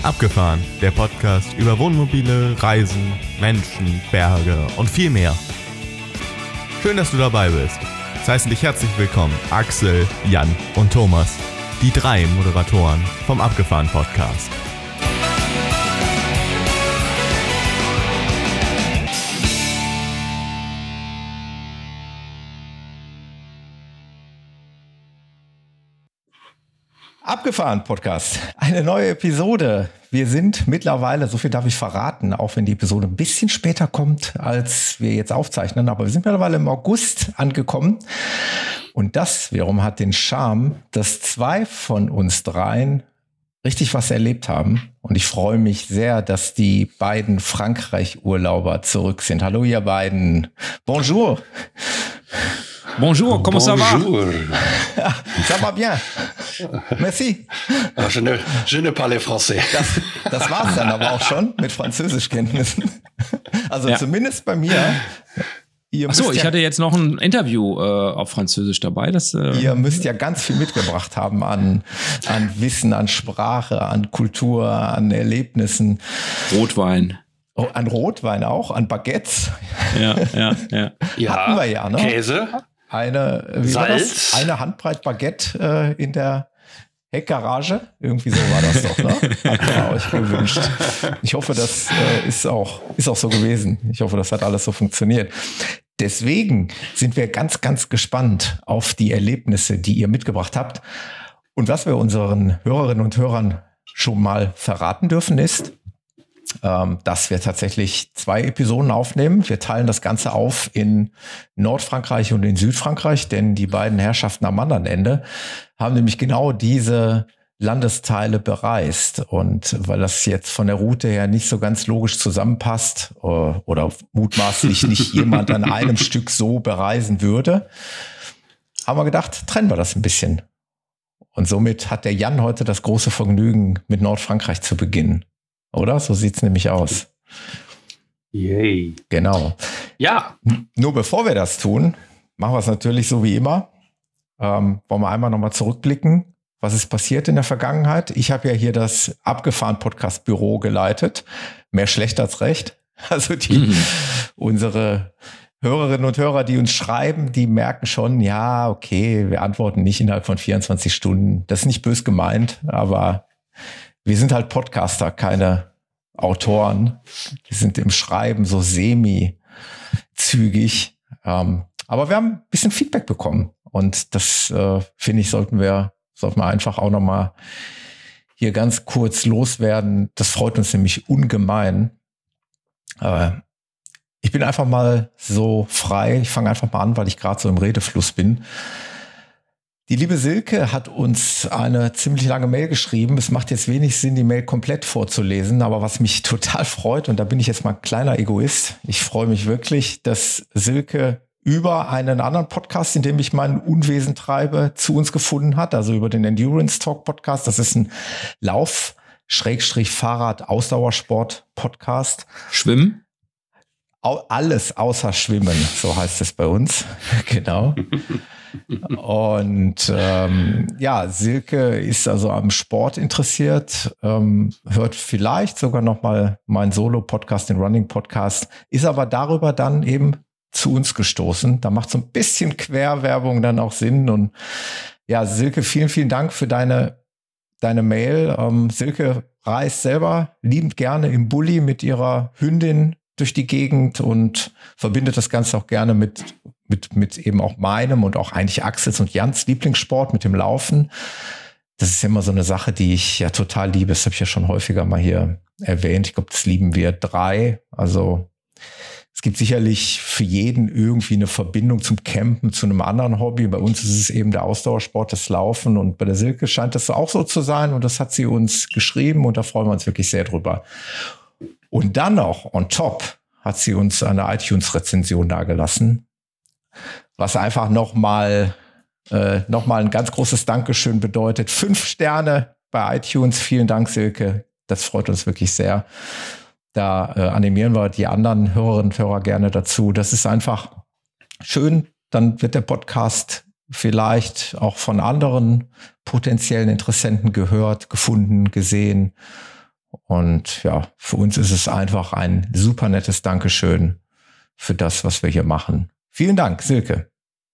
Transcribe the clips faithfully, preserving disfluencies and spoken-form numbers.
Abgefahren, der Podcast über Wohnmobile, Reisen, Menschen, Berge und viel mehr. Schön, dass du dabei bist. Es heißen dich herzlich willkommen Axel, Jan und Thomas, die drei Moderatoren vom Abgefahren Podcast. Abgefahren Podcast, eine neue Episode. Wir sind mittlerweile, so viel darf ich verraten, auch wenn die Episode ein bisschen später kommt, als wir jetzt aufzeichnen, aber wir sind mittlerweile im August angekommen. Und das wiederum hat den Charme, dass zwei von uns dreien richtig was erlebt haben. Und ich freue mich sehr, dass die beiden Frankreich-Urlauber zurück sind. Hallo ihr beiden. Bonjour. Bonjour, comment ça va? Bonjour. Ça va bien. Merci. Je ne, je ne parle français. Das, das war's dann aber auch schon mit Französischkenntnissen. Also ja. Zumindest bei mir. Achso, ich ja, hatte jetzt noch ein Interview äh, auf Französisch dabei. Das, äh, ihr müsst ja ganz viel mitgebracht haben an, an Wissen, an Sprache, an Kultur, an Erlebnissen. Rotwein. Oh, an Rotwein auch, an Baguettes. Ja, ja, ja. ja hatten wir ja, ne? Käse. Eine, wie Salz. War das? Eine Handbreit Baguette äh, in der Heckgarage. Irgendwie so war das doch, ne? Habt ihr euch gewünscht. Ich hoffe, das äh, ist auch, ist auch so gewesen. Ich hoffe, das hat alles so funktioniert. Deswegen sind wir ganz, ganz gespannt auf die Erlebnisse, die ihr mitgebracht habt. Und was wir unseren Hörerinnen und Hörern schon mal verraten dürfen, ist, dass wir tatsächlich zwei Episoden aufnehmen. Wir teilen das Ganze auf in Nordfrankreich und in Südfrankreich, denn die beiden Herrschaften am anderen Ende haben nämlich genau diese Landesteile bereist. Und weil das jetzt von der Route her nicht so ganz logisch zusammenpasst oder mutmaßlich nicht jemand an einem Stück so bereisen würde, haben wir gedacht, trennen wir das ein bisschen. Und somit hat der Jan heute das große Vergnügen, mit Nordfrankreich zu beginnen. Oder? So sieht's nämlich aus. Yay. Genau. Ja. Nur bevor wir das tun, machen wir es natürlich so wie immer. Ähm, wollen wir einmal nochmal zurückblicken. Was ist passiert in der Vergangenheit? Ich habe ja hier das Abgefahren-Podcast-Büro geleitet. Mehr schlecht als recht. Also die, mhm. unsere Hörerinnen und Hörer, die uns schreiben, die merken schon, ja, okay, wir antworten nicht innerhalb von vierundzwanzig Stunden. Das ist nicht bös gemeint, aber wir sind halt Podcaster, keine Autoren. Wir sind im Schreiben so semi-zügig. Ähm, aber wir haben ein bisschen Feedback bekommen. Und das, äh, finde ich, sollten wir, sollten wir einfach auch nochmal hier ganz kurz loswerden. Das freut uns nämlich ungemein. Äh, ich bin einfach mal so frei. Ich fange einfach mal an, weil ich gerade so im Redefluss bin. Die liebe Silke hat uns eine ziemlich lange Mail geschrieben. Es macht jetzt wenig Sinn, die Mail komplett vorzulesen, aber was mich total freut, und da bin ich jetzt mal ein kleiner Egoist, ich freue mich wirklich, dass Silke über einen anderen Podcast, in dem ich mein Unwesen treibe, zu uns gefunden hat, also über den Endurance Talk Podcast. Das ist ein Lauf-Fahrrad-Ausdauersport-Podcast. Schwimmen? Alles außer Schwimmen, so heißt es bei uns. Genau. Und ähm, ja, Silke ist also am Sport interessiert, ähm, hört vielleicht sogar noch mal meinen Solo-Podcast, den Running-Podcast, ist aber darüber dann eben zu uns gestoßen. Da macht so ein bisschen Querwerbung dann auch Sinn. Und ja, Silke, vielen, vielen Dank für deine deine Mail. Ähm, Silke reist selber liebend gerne im Bulli mit ihrer Hündin durch die Gegend und verbindet das Ganze auch gerne mit mit mit eben auch meinem und auch eigentlich Axels und Jans Lieblingssport, mit dem Laufen. Das ist immer so eine Sache, die ich ja total liebe. Das habe ich ja schon häufiger mal hier erwähnt. Ich glaube, das lieben wir drei. Also es gibt sicherlich für jeden irgendwie eine Verbindung zum Campen, zu einem anderen Hobby. Bei uns ist es eben der Ausdauersport, das Laufen. Und bei der Silke scheint das auch so zu sein. Und das hat sie uns geschrieben und da freuen wir uns wirklich sehr drüber. Und dann noch on top hat sie uns eine iTunes-Rezension dagelassen, was einfach nochmal äh, noch mal ein ganz großes Dankeschön bedeutet. Fünf Sterne bei iTunes. Vielen Dank, Silke. Das freut uns wirklich sehr. Da äh, animieren wir die anderen Hörerinnen und Hörer gerne dazu. Das ist einfach schön. Dann wird der Podcast vielleicht auch von anderen potenziellen Interessenten gehört, gefunden, gesehen. Und ja, für uns ist es einfach ein super nettes Dankeschön für das, was wir hier machen. Vielen Dank, Silke.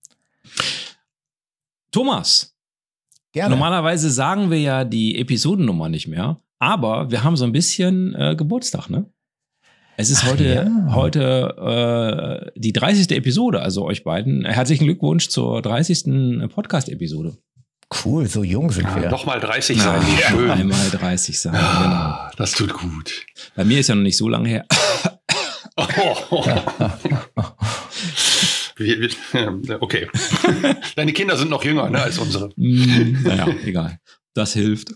Thomas. Gerne. Normalerweise sagen wir ja die Episodennummer nicht mehr, aber wir haben so ein bisschen äh, Geburtstag, ne? Es ist Ach, heute, ja. heute äh, die dreißigste Episode, also euch beiden. Herzlichen Glückwunsch zur dreißigsten Podcast-Episode. Cool, so jung sind ja, wir. Nochmal dreißig sein, wie ja, schön. Einmal dreißig sein, genau. Das tut gut. Bei mir ist ja noch nicht so lange her. Oh. Okay. Deine Kinder sind noch jünger, ne, als unsere. Naja, egal. Das hilft.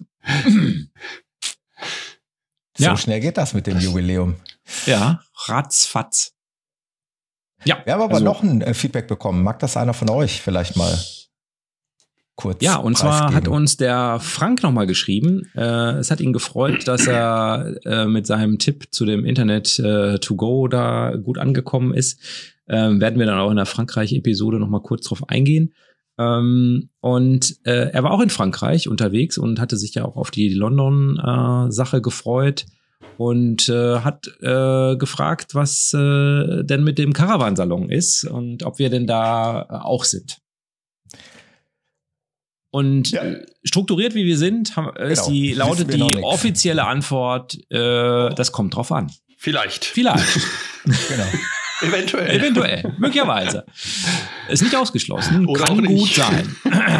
So ja. schnell geht das mit dem Jubiläum. Ja, ratzfatz. Ja. Wir haben aber also, noch ein äh, Feedback bekommen. Mag das einer von euch vielleicht mal kurz Ja, und zwar preisgeben? hat uns der Frank nochmal geschrieben. Äh, es hat ihn gefreut, dass er äh, mit seinem Tipp zu dem Internet äh, to go da gut angekommen ist. Ähm, werden wir dann auch in der Frankreich-Episode nochmal kurz drauf eingehen. Ähm, und äh, er war auch in Frankreich unterwegs und hatte sich ja auch auf die London-Sache äh, gefreut und äh, hat äh, gefragt, was äh, denn mit dem Caravansalon ist und ob wir denn da äh, auch sind. Und ja. strukturiert wie wir sind, haben, genau. ist die, lautet die offizielle Antwort, äh, das kommt drauf an. Vielleicht. Vielleicht. Genau. Eventuell. Eventuell, möglicherweise. Ist nicht ausgeschlossen, Oder kann gut sein.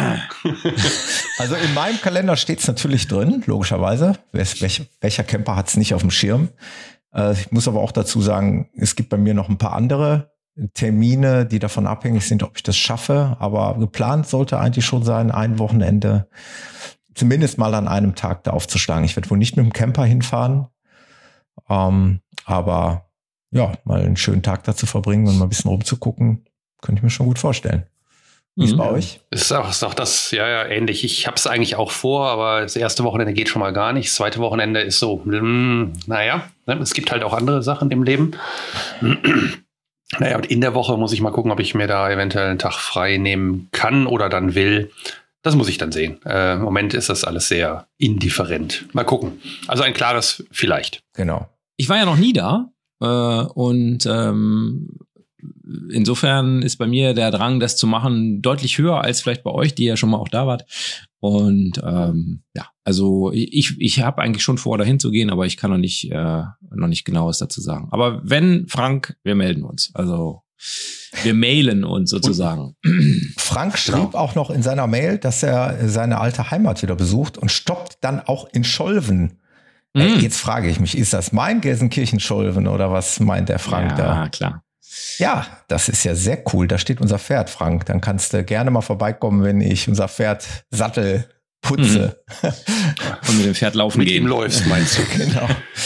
Also in meinem Kalender steht es natürlich drin, logischerweise. Welcher, welcher Camper hat es nicht auf dem Schirm? Äh, ich muss aber auch dazu sagen, es gibt bei mir noch ein paar andere Termine, die davon abhängig sind, ob ich das schaffe. Aber geplant sollte eigentlich schon sein, ein Wochenende zumindest mal an einem Tag da aufzuschlagen. Ich werde wohl nicht mit dem Camper hinfahren, ähm, aber ja, mal einen schönen Tag dazu verbringen und mal ein bisschen rumzugucken, könnte ich mir schon gut vorstellen. Wie ist mhm. bei euch? Ist auch, ist auch das, ja, ja, ähnlich. Ich habe es eigentlich auch vor, aber das erste Wochenende geht schon mal gar nicht. Das zweite Wochenende ist so, mh, naja, ne, es gibt halt auch andere Sachen im Leben. Naja, und in der Woche muss ich mal gucken, ob ich mir da eventuell einen Tag frei nehmen kann oder dann will. Das muss ich dann sehen. Äh, Im Moment ist das alles sehr indifferent. Mal gucken. Also ein klares Vielleicht. Genau. Ich war ja noch nie da. Und ähm, insofern ist bei mir der Drang, das zu machen, deutlich höher als vielleicht bei euch, die ja schon mal auch da wart. Und ähm, ja, also ich ich habe eigentlich schon vor, dahin zu gehen, aber ich kann noch nicht äh, noch nicht Genaues dazu sagen. Aber wenn, Frank, wir melden uns. Also wir mailen uns sozusagen. Und Frank schrieb auch noch in seiner Mail, dass er seine alte Heimat wieder besucht und stoppt dann auch in Scholven. Ey, jetzt frage ich mich, ist das mein Gelsenkirchen-Scholven oder was meint der Frank ja, da? Ja, klar. Ja, das ist ja sehr cool. Da steht unser Pferd, Frank. Dann kannst du gerne mal vorbeikommen, wenn ich unser Pferd Sattel putze. Mhm. Und mit dem Pferd laufen mit gehen. ihm läufst, meinst du? Genau.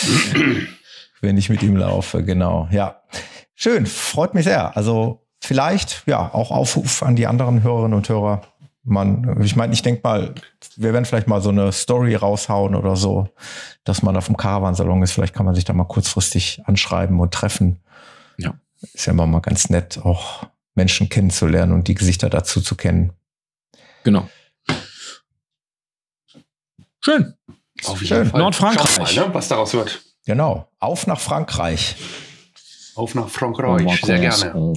Wenn ich mit ihm laufe, genau. Ja, schön, freut mich sehr. Also vielleicht, ja, auch Aufruf an die anderen Hörerinnen und Hörer. Man, ich meine, ich denke mal, wir werden vielleicht mal so eine Story raushauen oder so, dass man auf dem Caravansalon ist. Vielleicht kann man sich da mal kurzfristig anschreiben und treffen. Ja. Ist ja immer mal ganz nett, auch Menschen kennenzulernen und die Gesichter dazu zu kennen. Genau. Schön. Auf jeden Fall. Nordfrankreich. Mal, ne, was daraus wird. Genau. Auf nach Frankreich. Auf nach Frankreich. Sehr gerne.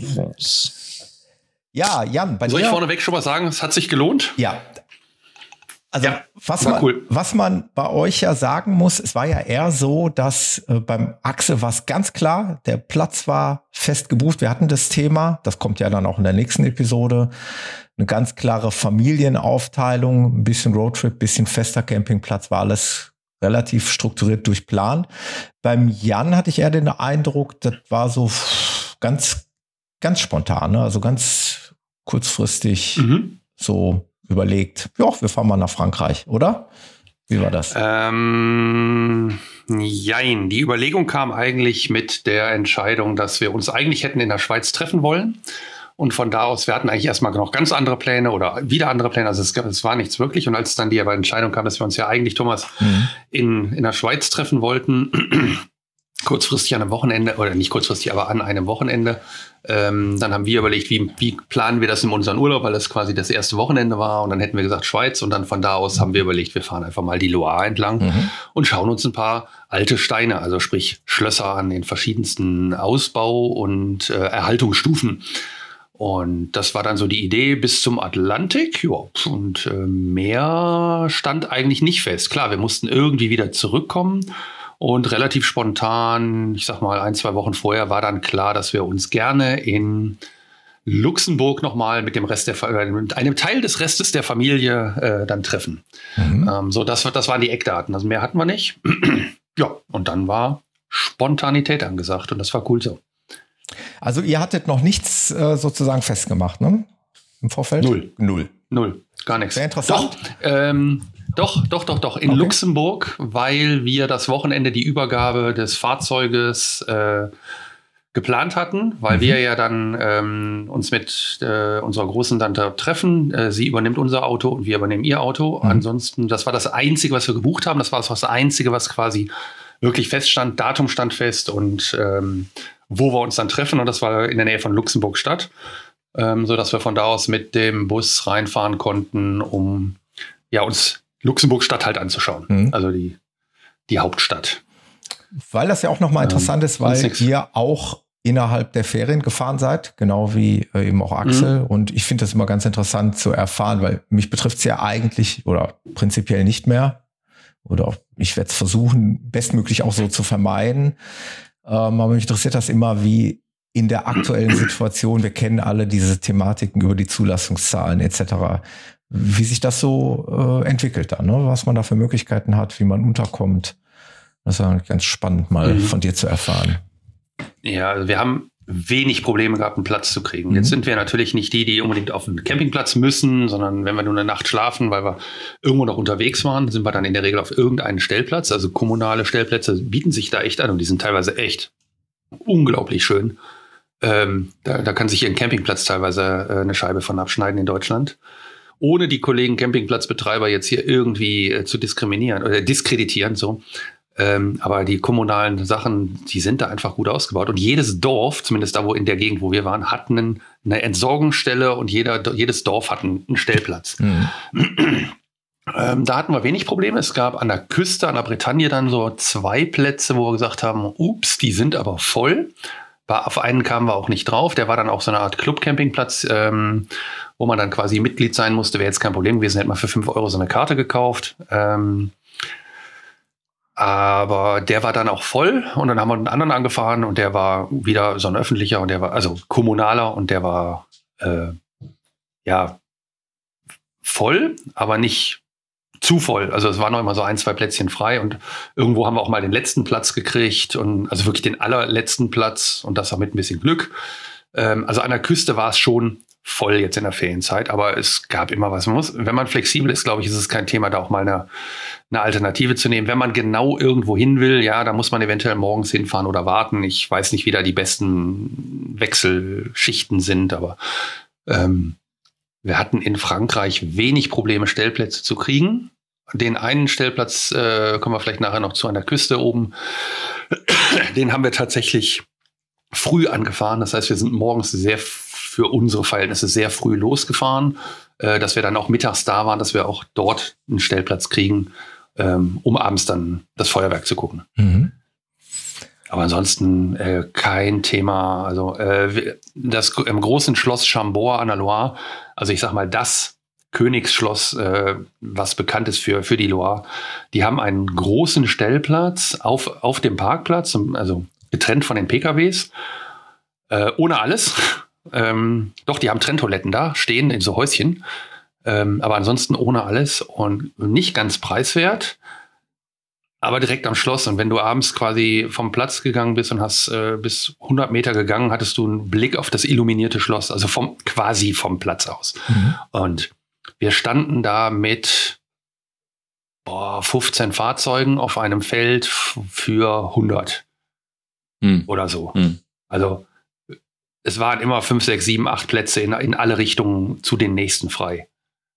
Ja, Jan, bei Soll dir? ich vorneweg schon mal sagen, es hat sich gelohnt? Ja. Also ja, was, man, cool. was man bei euch ja sagen muss, es war ja eher so, dass äh, beim Axel war es ganz klar, der Platz war fest gebucht. Wir hatten das Thema, das kommt ja dann auch in der nächsten Episode, eine ganz klare Familienaufteilung, ein bisschen Roadtrip, ein bisschen fester Campingplatz, war alles relativ strukturiert durchplant. Beim Jan hatte ich eher den Eindruck, das war so ganz Ganz spontan, ne? Also ganz kurzfristig mhm. so überlegt, ja, wir fahren mal nach Frankreich, oder? Wie war das? Ähm, jein, die Überlegung kam eigentlich mit der Entscheidung, dass wir uns eigentlich hätten in der Schweiz treffen wollen. Und von da aus, wir hatten eigentlich erstmal noch ganz andere Pläne oder wieder andere Pläne. Also es, es war nichts wirklich. Und als dann die Entscheidung kam, dass wir uns ja eigentlich, Thomas, mhm. in, in der Schweiz treffen wollten, kurzfristig an einem Wochenende, oder nicht kurzfristig, aber an einem Wochenende. Ähm, dann haben wir überlegt, wie, wie planen wir das in unseren Urlaub, weil das quasi das erste Wochenende war. Und dann hätten wir gesagt Schweiz. Und dann von da aus haben wir überlegt, wir fahren einfach mal die Loire entlang mhm. und schauen uns ein paar alte Steine, also sprich Schlösser an den verschiedensten Ausbau- und äh, Erhaltungsstufen. Und das war dann so die Idee bis zum Atlantik. Ja, und äh, mehr stand eigentlich nicht fest. Klar, wir mussten irgendwie wieder zurückkommen. Und relativ spontan, ich sag mal ein, zwei Wochen vorher, war dann klar, dass wir uns gerne in Luxemburg nochmal mit dem Rest der äh, mit einem Teil des Restes der Familie äh, dann treffen. Mhm. Ähm, so, das, das waren die Eckdaten. Also mehr hatten wir nicht. Ja, und dann war Spontanität angesagt und das war cool so. Also ihr hattet noch nichts äh, sozusagen festgemacht, ne? Im Vorfeld? Null. Null. Null. Gar nichts. Sehr interessant. Doch, ähm, doch, doch, doch, doch. In okay. Luxemburg, weil wir das Wochenende die Übergabe des Fahrzeuges äh, geplant hatten, weil mhm. wir ja dann ähm, uns mit äh, unserer großen Tante treffen. Äh, sie übernimmt unser Auto und wir übernehmen ihr Auto. Mhm. Ansonsten, das war das Einzige, was wir gebucht haben. Das war das Einzige, was quasi wirklich feststand. Datum stand fest und ähm, wo wir uns dann treffen. Und das war in der Nähe von Luxemburg-Stadt, ähm, sodass wir von da aus mit dem Bus reinfahren konnten, um ja, uns Luxemburg-Stadt halt anzuschauen. Mhm. Also die, die Hauptstadt. Weil das ja auch nochmal interessant ähm, ist, weil ihr auch innerhalb der Ferien gefahren seid, genau wie äh, eben auch Axel. Mhm. Und ich finde das immer ganz interessant zu erfahren, weil mich betrifft es ja eigentlich oder prinzipiell nicht mehr. Oder auch, ich werde es versuchen, bestmöglich auch so zu vermeiden. Ähm, aber mich interessiert das immer, wie in der aktuellen Situation, wir kennen alle diese Thematiken über die Zulassungszahlen et cetera, wie sich das so äh, entwickelt dann, ne? Was man da für Möglichkeiten hat, wie man unterkommt. Das ist ja ganz spannend, mal mhm. von dir zu erfahren. Ja, also wir haben wenig Probleme gehabt, einen Platz zu kriegen. Mhm. Jetzt sind wir natürlich nicht die, die unbedingt auf einen Campingplatz müssen, sondern wenn wir nur eine Nacht schlafen, weil wir irgendwo noch unterwegs waren, sind wir dann in der Regel auf irgendeinen Stellplatz. Also kommunale Stellplätze bieten sich da echt an und die sind teilweise echt unglaublich schön. Ähm, da, da kann sich hier ein Campingplatz teilweise äh, eine Scheibe von abschneiden in Deutschland. Ohne die Kollegen Campingplatzbetreiber jetzt hier irgendwie äh, zu diskriminieren oder diskreditieren, so. Ähm, aber die kommunalen Sachen, die sind da einfach gut ausgebaut. Und jedes Dorf, zumindest da, wo in der Gegend, wo wir waren, hat einen, eine Entsorgungsstelle und jeder, jedes Dorf hat einen, einen Stellplatz. Mhm. ähm, da hatten wir wenig Probleme. Es gab an der Küste, an der Bretagne dann so zwei Plätze, wo wir gesagt haben, ups, die sind aber voll. Auf einen kamen wir auch nicht drauf. Der war dann auch so eine Art Club-Campingplatz, ähm, wo man dann quasi Mitglied sein musste. Wäre jetzt kein Problem gewesen, hätte man für fünf Euro so eine Karte gekauft. Ähm, aber der war dann auch voll und dann haben wir einen anderen angefahren und der war wieder so ein öffentlicher und der war, also kommunaler und der war äh, ja voll, aber nicht zu voll. Also es waren noch immer so ein, zwei Plätzchen frei und irgendwo haben wir auch mal den letzten Platz gekriegt und also wirklich den allerletzten Platz und das auch mit ein bisschen Glück. Ähm, also an der Küste war es schon voll jetzt in der Ferienzeit, aber es gab immer was. Man muss, wenn man flexibel ist, glaube ich, ist es kein Thema, da auch mal eine, eine Alternative zu nehmen. Wenn man genau irgendwo hin will, ja, da muss man eventuell morgens hinfahren oder warten. Ich weiß nicht, wie da die besten Wechselschichten sind, aber ähm, wir hatten in Frankreich wenig Probleme, Stellplätze zu kriegen. Den einen Stellplatz, äh, kommen wir vielleicht nachher noch zu an der Küste oben, den haben wir tatsächlich früh angefahren. Das heißt, wir sind morgens sehr für unsere Verhältnisse sehr früh losgefahren, äh, dass wir dann auch mittags da waren, dass wir auch dort einen Stellplatz kriegen, ähm, um abends dann das Feuerwerk zu gucken. Mhm. Aber ansonsten äh, kein Thema. Also äh, das im großen Schloss Chambord an der Loire, also ich sag mal das Königsschloss, äh, was bekannt ist für, für die Loire, die haben einen großen Stellplatz auf, auf dem Parkplatz, also getrennt von den P K Ws, äh, ohne alles. Ähm, doch, die haben Trenntoiletten da, stehen in so Häuschen, ähm, aber ansonsten ohne alles und nicht ganz preiswert, aber direkt am Schloss. Und wenn du abends quasi vom Platz gegangen bist und hast äh, bis hundert Meter gegangen, hattest du einen Blick auf das illuminierte Schloss, also vom quasi vom Platz aus. Mhm. Und wir standen da mit boah, fünfzehn Fahrzeugen auf einem Feld für hundert mhm. oder so. Mhm. Also es waren immer fünf, sechs, sieben, acht Plätze in, in alle Richtungen zu den nächsten frei.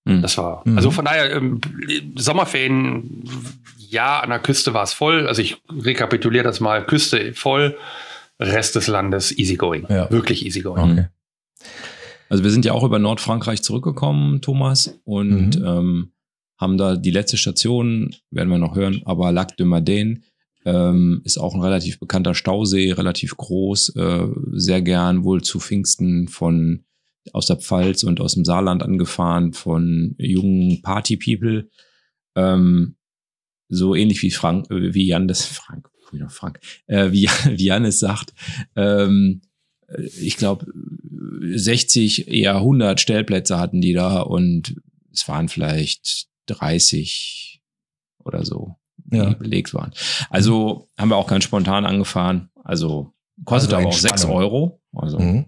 Mhm. Das war, also von daher, ähm, Sommerferien, ja, an der Küste war es voll. Also ich rekapituliere das mal, Küste voll, Rest des Landes easygoing. Ja. Wirklich easygoing. Okay. Also wir sind ja auch über Nordfrankreich zurückgekommen, Thomas, und mhm. ähm, haben da die letzte Station, werden wir noch hören, aber Lac de Madène ähm, ist auch ein relativ bekannter Stausee, relativ groß, äh, sehr gern wohl zu Pfingsten von aus der Pfalz und aus dem Saarland angefahren von jungen Party-People, ähm, so ähnlich wie Frank, wie Jan das Frank, Frank, äh, wie, wie Jan es sagt. Ähm, ich glaube, sechzig, eher hundert Stellplätze hatten die da und es waren vielleicht dreißig oder so, die ja. belegt waren. Also haben wir auch ganz spontan angefahren. Also kostet also aber auch sechs Euro. Also mhm.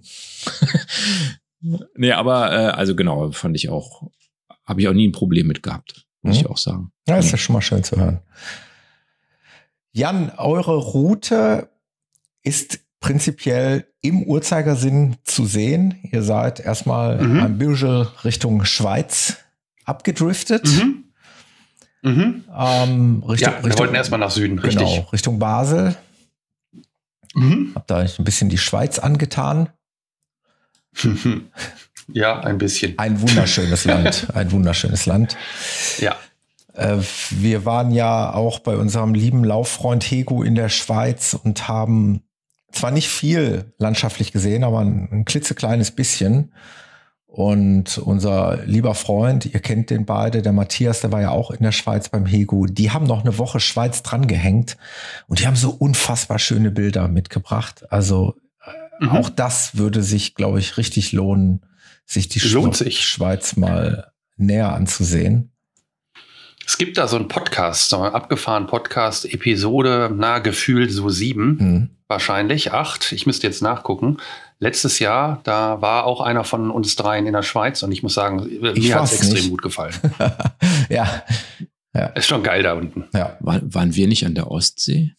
nee, aber äh, also genau, fand ich auch, habe ich auch nie ein Problem mit gehabt, muss mhm. ich auch sagen. Ja, ist ja schon mal schön zu hören. Jan, eure Route ist prinzipiell im Uhrzeigersinn zu sehen. Ihr seid erstmal mhm. ein bisschen Richtung Schweiz abgedriftet. Mhm. Mhm. Ähm, Richtung, ja, wir Richtung, wollten erstmal nach Süden, richtig. Genau, Richtung Basel. Mhm. Habt da ein bisschen die Schweiz angetan. Ja, ein bisschen. Ein wunderschönes Land, ein wunderschönes Land. Ja. Äh, wir waren ja auch bei unserem lieben Lauffreund Hego in der Schweiz und haben zwar nicht viel landschaftlich gesehen, aber ein, ein klitzekleines bisschen. Und unser lieber Freund, ihr kennt den beide, der Matthias, der war ja auch in der Schweiz beim Hego, die haben noch eine Woche Schweiz dran gehängt und die haben so unfassbar schöne Bilder mitgebracht. Also mhm. auch das würde sich, glaube ich, richtig lohnen, sich die Lohnt Schwe- sich. Schweiz mal näher anzusehen. Es gibt da so einen Podcast, so einen abgefahrenen Podcast, Episode, na, gefühlt so sieben, hm. wahrscheinlich, acht. Ich müsste jetzt nachgucken. Letztes Jahr, da war auch einer von uns dreien in der Schweiz und ich muss sagen, ich mir hat es extrem nicht. gut gefallen. ja. ja. Ist schon geil da unten. Ja. War, waren wir nicht an der Ostsee?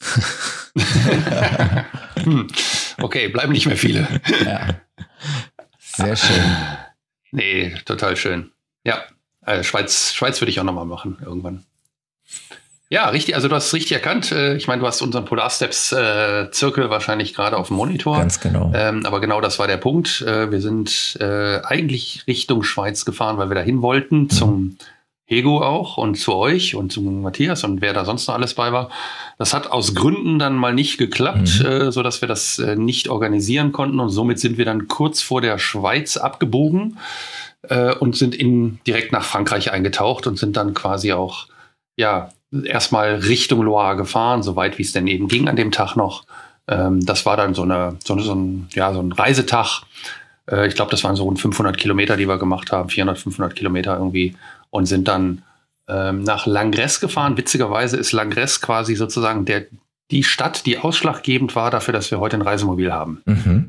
hm. Okay, bleiben nicht mehr viele. Ja. Sehr schön. Nee, total schön. Ja. Also Schweiz, Schweiz würde ich auch nochmal machen, irgendwann. Ja, richtig, also du hast es richtig erkannt. Ich meine, du hast unseren Polarsteps-Zirkel wahrscheinlich gerade auf dem Monitor. Ganz genau. Ähm, aber genau das war der Punkt. Wir sind äh, eigentlich Richtung Schweiz gefahren, weil wir dahin wollten, mhm. zum Hego auch und zu euch und zu Matthias und wer da sonst noch alles bei war. Das hat aus Gründen dann mal nicht geklappt, mhm. äh, sodass wir das äh, nicht organisieren konnten. Und somit sind wir dann kurz vor der Schweiz abgebogen. Und sind in, direkt nach Frankreich eingetaucht und sind dann quasi auch, ja, erstmal Richtung Loire gefahren, so weit wie es denn eben ging an dem Tag noch. Ähm, das war dann so, eine, so, so, ein, ja, so ein Reisetag. Äh, ich glaube, das waren so rund fünfhundert Kilometer, die wir gemacht haben, vierhundert, fünfhundert Kilometer irgendwie. Und sind dann ähm, nach Langres gefahren. Witzigerweise ist Langres quasi sozusagen der, die Stadt, die ausschlaggebend war dafür, dass wir heute ein Reisemobil haben. Mhm.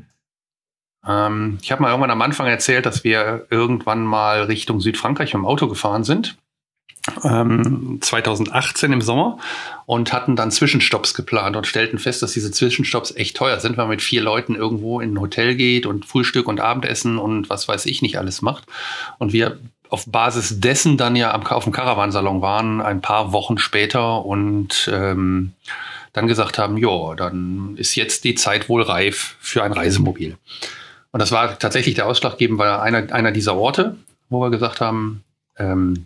Ich habe mal irgendwann am Anfang erzählt, dass wir irgendwann mal Richtung Südfrankreich mit dem Auto gefahren sind, ähm, zweitausendachtzehn im Sommer, und hatten dann Zwischenstopps geplant und stellten fest, dass diese Zwischenstopps echt teuer sind, weil man mit vier Leuten irgendwo in ein Hotel geht und Frühstück und Abendessen und was weiß ich nicht alles macht. Und wir auf Basis dessen dann ja am, auf dem Caravansalon waren, ein paar Wochen später, und ähm, dann gesagt haben, ja, dann ist jetzt die Zeit wohl reif für ein Reisemobil. Und das war tatsächlich der ausschlaggebende, weil einer, einer dieser Orte, wo wir gesagt haben, ähm,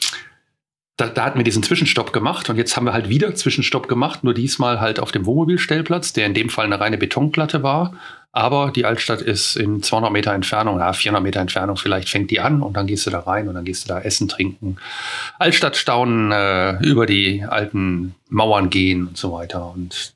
da, da hatten wir diesen Zwischenstopp gemacht und jetzt haben wir halt wieder Zwischenstopp gemacht, nur diesmal halt auf dem Wohnmobilstellplatz, der in dem Fall eine reine Betonplatte war. Aber die Altstadt ist in zweihundert Meter Entfernung, ja, vierhundert Meter Entfernung vielleicht, fängt die an und dann gehst du da rein und dann gehst du da essen, trinken, Altstadt staunen, äh, über die alten Mauern gehen und so weiter. Und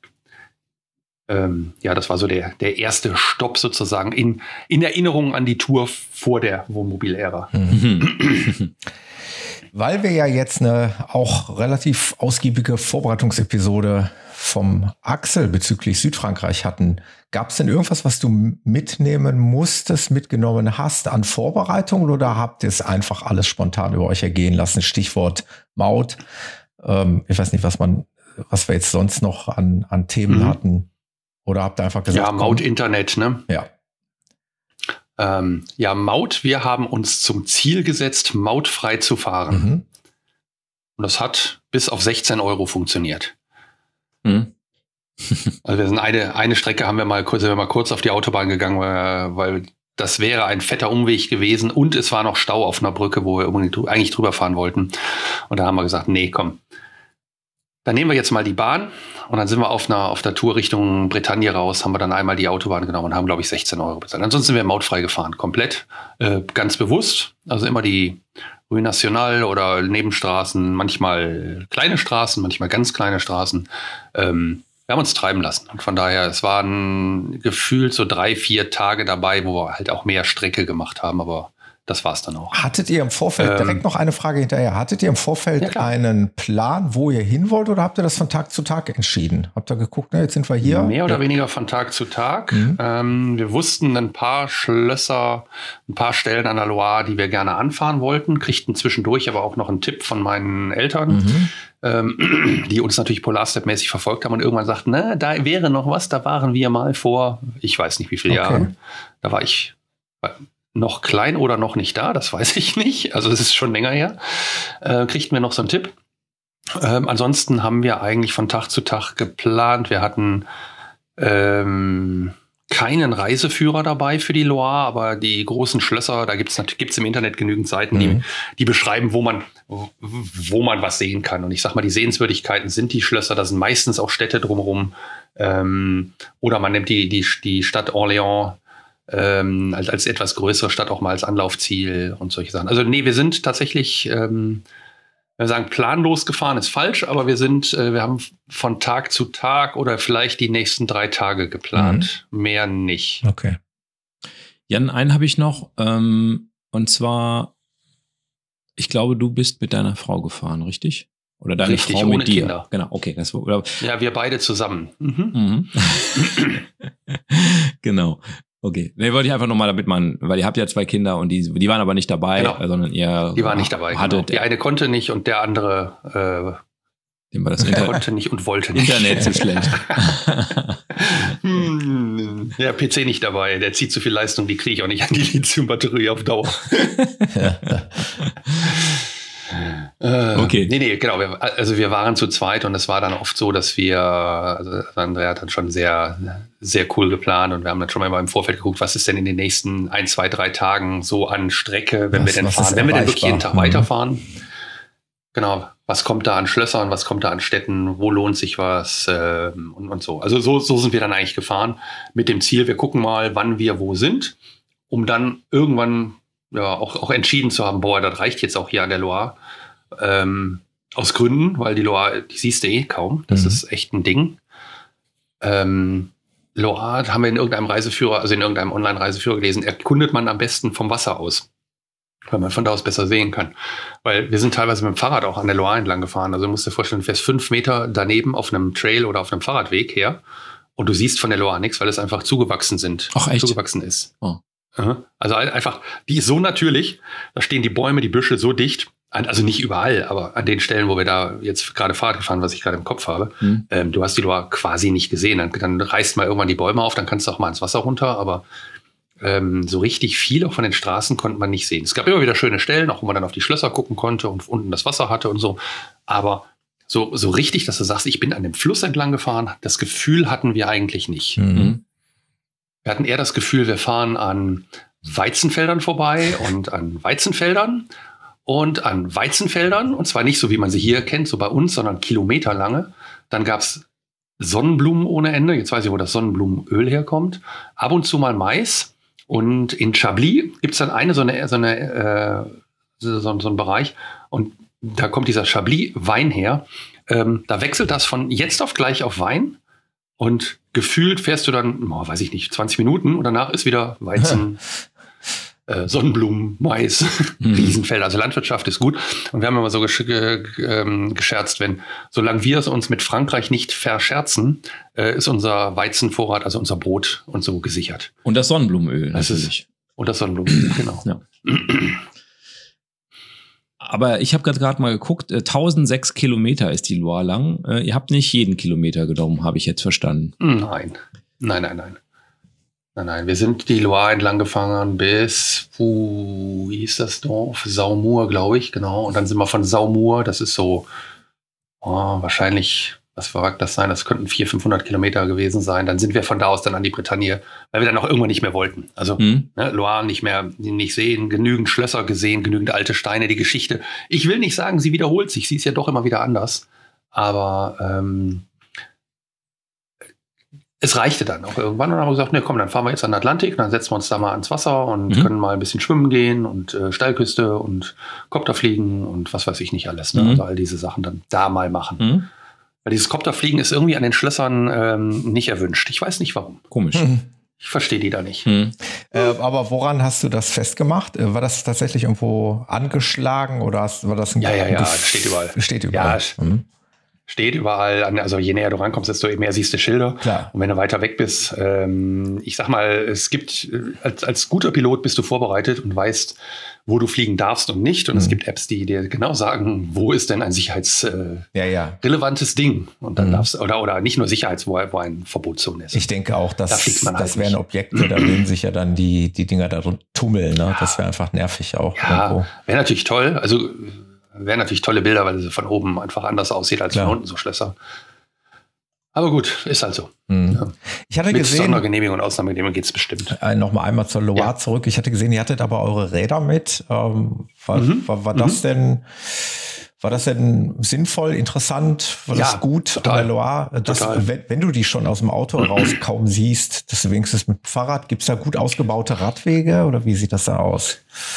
ähm, ja, das war so der, der erste Stopp sozusagen in, in Erinnerung an die Tour vor der Wohnmobil-Ära. Mhm. Weil wir ja jetzt eine auch relativ ausgiebige Vorbereitungsepisode vom Axel bezüglich Südfrankreich hatten, gab es denn irgendwas, was du mitnehmen musstest, mitgenommen hast an Vorbereitungen, oder habt ihr es einfach alles spontan über euch ergehen lassen? Stichwort Maut. Ähm, ich weiß nicht, was man, was wir jetzt sonst noch an, an Themen mhm. hatten. Oder habt ihr einfach gesagt, ja, Maut, Internet, ne? Ja. Ähm, ja, Maut, wir haben uns zum Ziel gesetzt, mautfrei zu fahren. Mhm. Und das hat bis auf sechzehn Euro funktioniert. Mhm. Also wir sind eine, eine Strecke haben wir mal kurz, sind wir mal kurz auf die Autobahn gegangen, weil, weil das wäre ein fetter Umweg gewesen und es war noch Stau auf einer Brücke, wo wir eigentlich drüber fahren wollten. Und da haben wir gesagt, nee, komm, dann nehmen wir jetzt mal die Bahn und dann sind wir auf einer auf der Tour Richtung Bretagne raus, haben wir dann einmal die Autobahn genommen und haben, glaube ich, sechzehn Euro bezahlt. Ansonsten sind wir mautfrei gefahren, komplett, äh, ganz bewusst. Also immer die Rue Nationale oder Nebenstraßen, manchmal kleine Straßen, manchmal ganz kleine Straßen. Ähm, Wir haben uns treiben lassen. Und von daher, es waren gefühlt so drei, vier Tage dabei, wo wir halt auch mehr Strecke gemacht haben, aber das war's dann auch. Hattet ihr im Vorfeld, ähm, direkt noch eine Frage hinterher, hattet ihr im Vorfeld ja, einen Plan, wo ihr hin wollt, oder habt ihr das von Tag zu Tag entschieden? Habt ihr geguckt, na, jetzt sind wir hier? Mehr oder ja. weniger von Tag zu Tag. Mhm. Ähm, wir wussten ein paar Schlösser, ein paar Stellen an der Loire, die wir gerne anfahren wollten, kriegten zwischendurch aber auch noch einen Tipp von meinen Eltern, mhm. ähm, die uns natürlich Polarstep-mäßig verfolgt haben und irgendwann sagten, na, da wäre noch was, da waren wir mal vor, ich weiß nicht wie viele okay. Jahren. Da war ich noch klein oder noch nicht da, das weiß ich nicht. Also es ist schon länger her. Äh, kriegten wir noch so einen Tipp. Ähm, ansonsten haben wir eigentlich von Tag zu Tag geplant. Wir hatten ähm, keinen Reiseführer dabei für die Loire, aber die großen Schlösser, da gibt's gibt's im Internet genügend Seiten, mhm. die, die beschreiben, wo man, wo man was sehen kann. Und ich sag mal, die Sehenswürdigkeiten sind die Schlösser, da sind meistens auch Städte drumherum. Ähm, oder man nimmt die, die, die Stadt Orléans Ähm, als, als etwas größere Stadt auch mal als Anlaufziel und solche Sachen. Also nee, wir sind tatsächlich, ähm, wir sagen planlos gefahren, ist falsch, aber wir sind, äh, wir haben von Tag zu Tag oder vielleicht die nächsten drei Tage geplant. Mhm. Mehr nicht. Okay. Jan, einen habe ich noch, ähm, und zwar, ich glaube, du bist mit deiner Frau gefahren, richtig? Oder deine Richtig, Frau mit ohne dir. Kinder. Genau, okay. Das, oder, ja, wir beide zusammen. Mhm. Mhm. Genau. Okay, nee, wollte ich einfach nochmal, damit man, weil ihr habt ja zwei Kinder und die, die waren aber nicht dabei, genau. sondern ihr die waren nicht dabei. Hattet, genau. Die eine konnte nicht und der andere äh, dem war das Inter- konnte nicht und wollte nicht. Internet zu schlecht. hm, der P C nicht dabei, der zieht zu viel Leistung, die kriege ich auch nicht an die Lithium-Batterie auf Dauer. Äh, okay. Nee, nee, genau. Wir, also wir waren zu zweit und es war dann oft so, dass wir, also Andrea hat dann schon sehr, sehr cool geplant und wir haben dann schon mal im Vorfeld geguckt, was ist denn in den nächsten ein, zwei, drei Tagen so an Strecke, wenn was, wir denn fahren, wenn wir denn wirklich jeden Tag mhm. weiterfahren. Genau, was kommt da an Schlössern, was kommt da an Städten, wo lohnt sich was äh, und, und so. Also so, so sind wir dann eigentlich gefahren mit dem Ziel, wir gucken mal, wann wir wo sind, um dann irgendwann ja auch, auch entschieden zu haben, boah, das reicht jetzt auch hier an der Loire. Ähm, aus Gründen, weil die Loire, die siehst du eh kaum. Das mhm. ist echt ein Ding. Ähm, Loire haben wir in irgendeinem Reiseführer, also in irgendeinem Online-Reiseführer gelesen, erkundet man am besten vom Wasser aus, weil man von da aus besser sehen kann. Weil wir sind teilweise mit dem Fahrrad auch an der Loire entlang gefahren. Also du musst dir vorstellen, du fährst fünf Meter daneben auf einem Trail oder auf einem Fahrradweg her und du siehst von der Loire nichts, weil es einfach zugewachsen sind. Ach, echt? Zugewachsen ist. Oh. Also einfach, die ist so natürlich, da stehen die Bäume, die Büsche so dicht, also nicht überall, aber an den Stellen, wo wir da jetzt gerade Fahrrad gefahren, was ich gerade im Kopf habe, mhm. ähm, du hast die Loire quasi nicht gesehen. Dann, dann reißt mal irgendwann die Bäume auf, dann kannst du auch mal ins Wasser runter, aber ähm, so richtig viel auch von den Straßen konnte man nicht sehen. Es gab immer wieder schöne Stellen, auch wo man dann auf die Schlösser gucken konnte und unten das Wasser hatte und so, aber so, so richtig, dass du sagst, ich bin an dem Fluss entlang gefahren, das Gefühl hatten wir eigentlich nicht. Mhm. Wir hatten eher das Gefühl, wir fahren an Weizenfeldern vorbei und an Weizenfeldern und an Weizenfeldern. Und zwar nicht so, wie man sie hier kennt, so bei uns, sondern kilometerlange. Dann gab es Sonnenblumen ohne Ende. Jetzt weiß ich, wo das Sonnenblumenöl herkommt. Ab und zu mal Mais. Und in Chablis gibt es dann eine, so eine, so eine, äh, so, so einen Bereich. Und da kommt dieser Chablis-Wein her. Ähm, da wechselt das von jetzt auf gleich auf Wein. Und gefühlt fährst du dann, oh, weiß ich nicht, zwanzig Minuten und danach ist wieder Weizen, äh, Sonnenblumen, Mais, mhm. Riesenfelder. Also Landwirtschaft ist gut. Und wir haben immer so gesch- ge- ähm, gescherzt, wenn, solange wir es uns mit Frankreich nicht verscherzen, äh, ist unser Weizenvorrat, also unser Brot und so gesichert. Und das Sonnenblumenöl das natürlich. Ist, und das Sonnenblumenöl, genau. Ja. Aber ich habe gerade mal geguckt, äh, tausendsechs Kilometer ist die Loire lang. Äh, ihr habt nicht jeden Kilometer genommen, habe ich jetzt verstanden. Nein, nein, nein, nein. Nein, nein, wir sind die Loire entlang gefahren bis, puh, wie hieß das Dorf? Saumur, glaube ich, genau. Und dann sind wir von Saumur, das ist so, oh, wahrscheinlich, was mag das sein? Das könnten vierhundert, fünfhundert Kilometer gewesen sein. Dann sind wir von da aus dann an die Bretagne, weil wir dann auch irgendwann nicht mehr wollten. Also mhm. ne, Loire nicht mehr, nicht sehen, genügend Schlösser gesehen, genügend alte Steine, die Geschichte. Ich will nicht sagen, sie wiederholt sich, sie ist ja doch immer wieder anders. Aber ähm, es reichte dann auch irgendwann und dann haben wir gesagt, ne, komm, dann fahren wir jetzt an den Atlantik, dann setzen wir uns da mal ans Wasser und mhm. können mal ein bisschen schwimmen gehen und äh, Steilküste und Kopterfliegen und was weiß ich nicht alles. Ne? Mhm. Also all diese Sachen dann da mal machen. Mhm. Weil dieses Kopterfliegen ist irgendwie an den Schlössern ähm, nicht erwünscht. Ich weiß nicht warum. Komisch. Mhm. Ich verstehe die da nicht. Mhm. Äh, aber woran hast du das festgemacht? War das tatsächlich irgendwo angeschlagen oder hast, war das ein Ja, ja, ja, das steht überall. Steht überall. Ja, mhm. Steht überall, an, also je näher du rankommst, desto mehr siehst du Schilder. Klar. Und wenn du weiter weg bist, ähm, ich sag mal, es gibt, als, als guter Pilot bist du vorbereitet und weißt, wo du fliegen darfst und nicht. Und mhm. es gibt Apps, die dir genau sagen, wo ist denn ein sicherheitsrelevantes äh, ja, ja. Ding. Und dann mhm. darfst oder oder nicht nur Sicherheits, wo, wo ein Verbotszone ist. Ich denke auch, dass da fliegt man das halt wären Objekte, da würden sich ja dann die, die Dinger da tummeln. Ne? Ja. Das wäre einfach nervig auch. Ja, wäre natürlich toll. Also wären natürlich tolle Bilder, weil sie von oben einfach anders aussieht als Klar. von unten, so Schlösser. Aber gut, ist halt so. Mhm. Ja. Ich hatte Mit gesehen, Sondergenehmigung und Ausnahmegenehmigung geht es bestimmt. Äh, Nochmal einmal zur Loire ja. zurück. Ich hatte gesehen, ihr hattet aber eure Räder mit. Ähm, war, mhm. war, war das mhm. denn... War das denn sinnvoll, interessant? War ja, das gut total, an der Loire? Das, wenn, wenn du die schon aus dem Auto raus kaum siehst, dass du wenigstens mit dem Fahrrad, gibt es da gut ausgebaute Radwege oder wie sieht das da aus?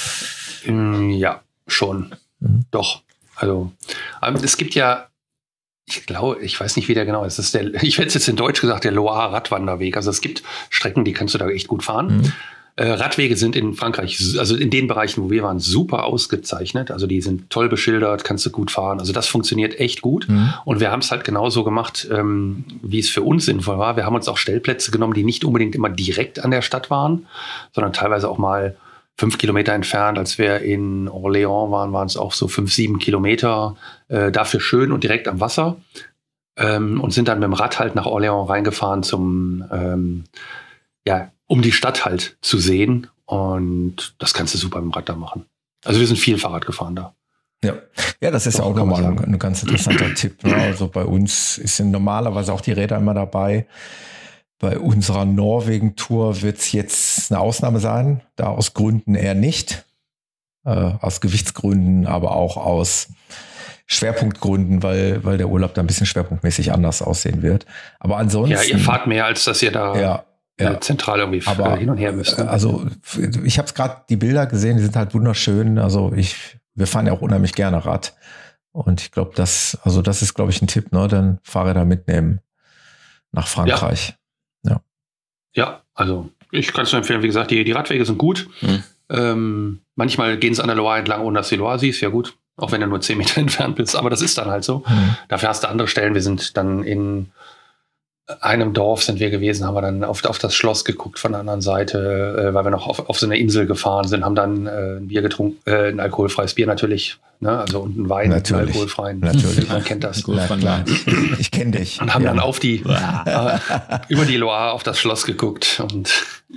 Ja, schon. Mhm. Doch. Also, aber es gibt ja, ich glaube, ich weiß nicht, wie der genau ist. Das ist der, ich hätte es jetzt in Deutsch gesagt, der Loire-Radwanderweg. Also es gibt Strecken, die kannst du da echt gut fahren. Mhm. Äh, Radwege sind in Frankreich, also in den Bereichen, wo wir waren, super ausgezeichnet. Also die sind toll beschildert, kannst du gut fahren. Also das funktioniert echt gut. Mhm. Und wir haben es halt genauso gemacht, ähm, wie es für uns sinnvoll war. Wir haben uns auch Stellplätze genommen, die nicht unbedingt immer direkt an der Stadt waren, sondern teilweise auch mal fünf Kilometer entfernt. Als wir in Orléans waren, waren es auch so fünf, sieben Kilometer. Äh, dafür schön und direkt am Wasser. Ähm, und sind dann mit dem Rad halt nach Orléans reingefahren zum, ähm, ja, um die Stadt halt zu sehen. Und das kannst du super mit dem Rad da machen. Also wir sind viel Fahrrad gefahren da. Ja, ja, das ist ja auch nochmal ein, ein ganz interessanter Tipp. Ne? Also bei uns sind normalerweise auch die Räder immer dabei. Bei unserer Norwegen-Tour wird es jetzt eine Ausnahme sein, da aus Gründen eher nicht. Äh, aus Gewichtsgründen, aber auch aus Schwerpunktgründen, weil, weil der Urlaub da ein bisschen schwerpunktmäßig anders aussehen wird. Aber ansonsten... Ja, ihr fahrt mehr, als dass ihr da ja, ja. zentral irgendwie aber, hin und her müsst. Ne? Also ich habe es gerade die Bilder gesehen, die sind halt wunderschön. Also ich, wir fahren ja auch unheimlich gerne Rad. Und ich glaube, das, also das ist, glaube ich, ein Tipp, ne? Dann Fahrräder mitnehmen nach Frankreich. Ja. Ja, ja, also ich kann es nur empfehlen, wie gesagt, die, die Radwege sind gut. Mhm. Ähm, manchmal gehen es an der Loire entlang, ohne dass du die Loire siehst, ja gut, auch wenn du nur zehn Meter entfernt bist, aber das ist dann halt so. Mhm. Dafür hast du andere Stellen, wir sind dann in einem Dorf sind wir gewesen, haben wir dann auf, auf das Schloss geguckt von der anderen Seite, äh, weil wir noch auf, auf so eine Insel gefahren sind, haben dann äh, ein Bier getrunken, äh, ein alkoholfreies Bier natürlich, ne? Also und ein Wein, natürlich. Einen alkoholfreien. Natürlich. Man kennt das. Na, klar. Ich kenne dich. Und haben ja. dann auf die, äh, über die Loire auf das Schloss geguckt und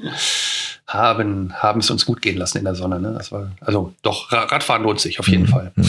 haben, haben es uns gut gehen lassen in der Sonne. Ne? Das war, also doch, Radfahren lohnt sich auf jeden mhm. Fall.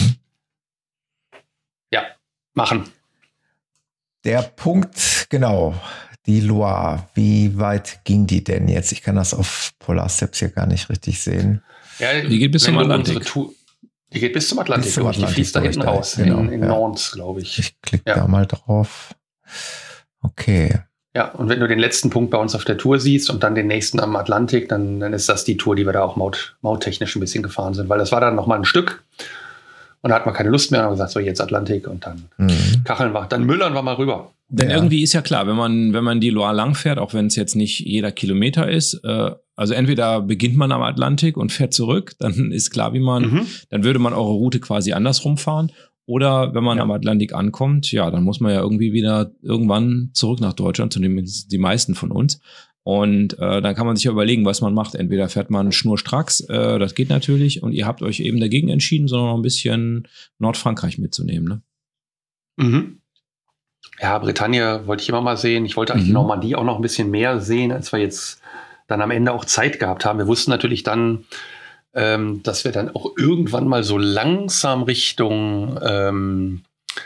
Ja, machen. Der Punkt, genau, die Loire, wie weit ging die denn jetzt? Ich kann das auf Polarsteps hier gar nicht richtig sehen. Ja, die geht bis zum Atlantik. Tour, die geht bis zum Atlantik. Bis zum Atlantik die fließt da hinten raus, genau, in, in ja. Nantes, glaube ich. Ich klicke ja. da mal drauf. Okay. Ja, und wenn du den letzten Punkt bei uns auf der Tour siehst und dann den nächsten am Atlantik, dann, dann ist das die Tour, die wir da auch maut, mauttechnisch ein bisschen gefahren sind, weil das war dann nochmal ein Stück. Und da hat man keine Lust mehr und haben gesagt, so jetzt Atlantik und dann mhm. kacheln wir, dann müllern wir mal rüber. Denn ja. irgendwie ist ja klar, wenn man, wenn man die Loire lang fährt, auch wenn es jetzt nicht jeder Kilometer ist, äh, also entweder beginnt man am Atlantik und fährt zurück, dann ist klar, wie man, mhm. dann würde man eure Route quasi andersrum fahren. Oder wenn man ja. am Atlantik ankommt, ja, dann muss man ja irgendwie wieder irgendwann zurück nach Deutschland, zumindest die meisten von uns. Und äh, dann kann man sich ja überlegen, was man macht. Entweder fährt man schnurstracks, äh, das geht natürlich, und ihr habt euch eben dagegen entschieden, sondern noch ein bisschen Nordfrankreich mitzunehmen, ne? Mhm. Ja, Bretagne wollte ich immer mal sehen. Ich wollte eigentlich mhm. Normandie auch noch ein bisschen mehr sehen, als wir jetzt dann am Ende auch Zeit gehabt haben. Wir wussten natürlich dann, ähm, dass wir dann auch irgendwann mal so langsam Richtung ähm,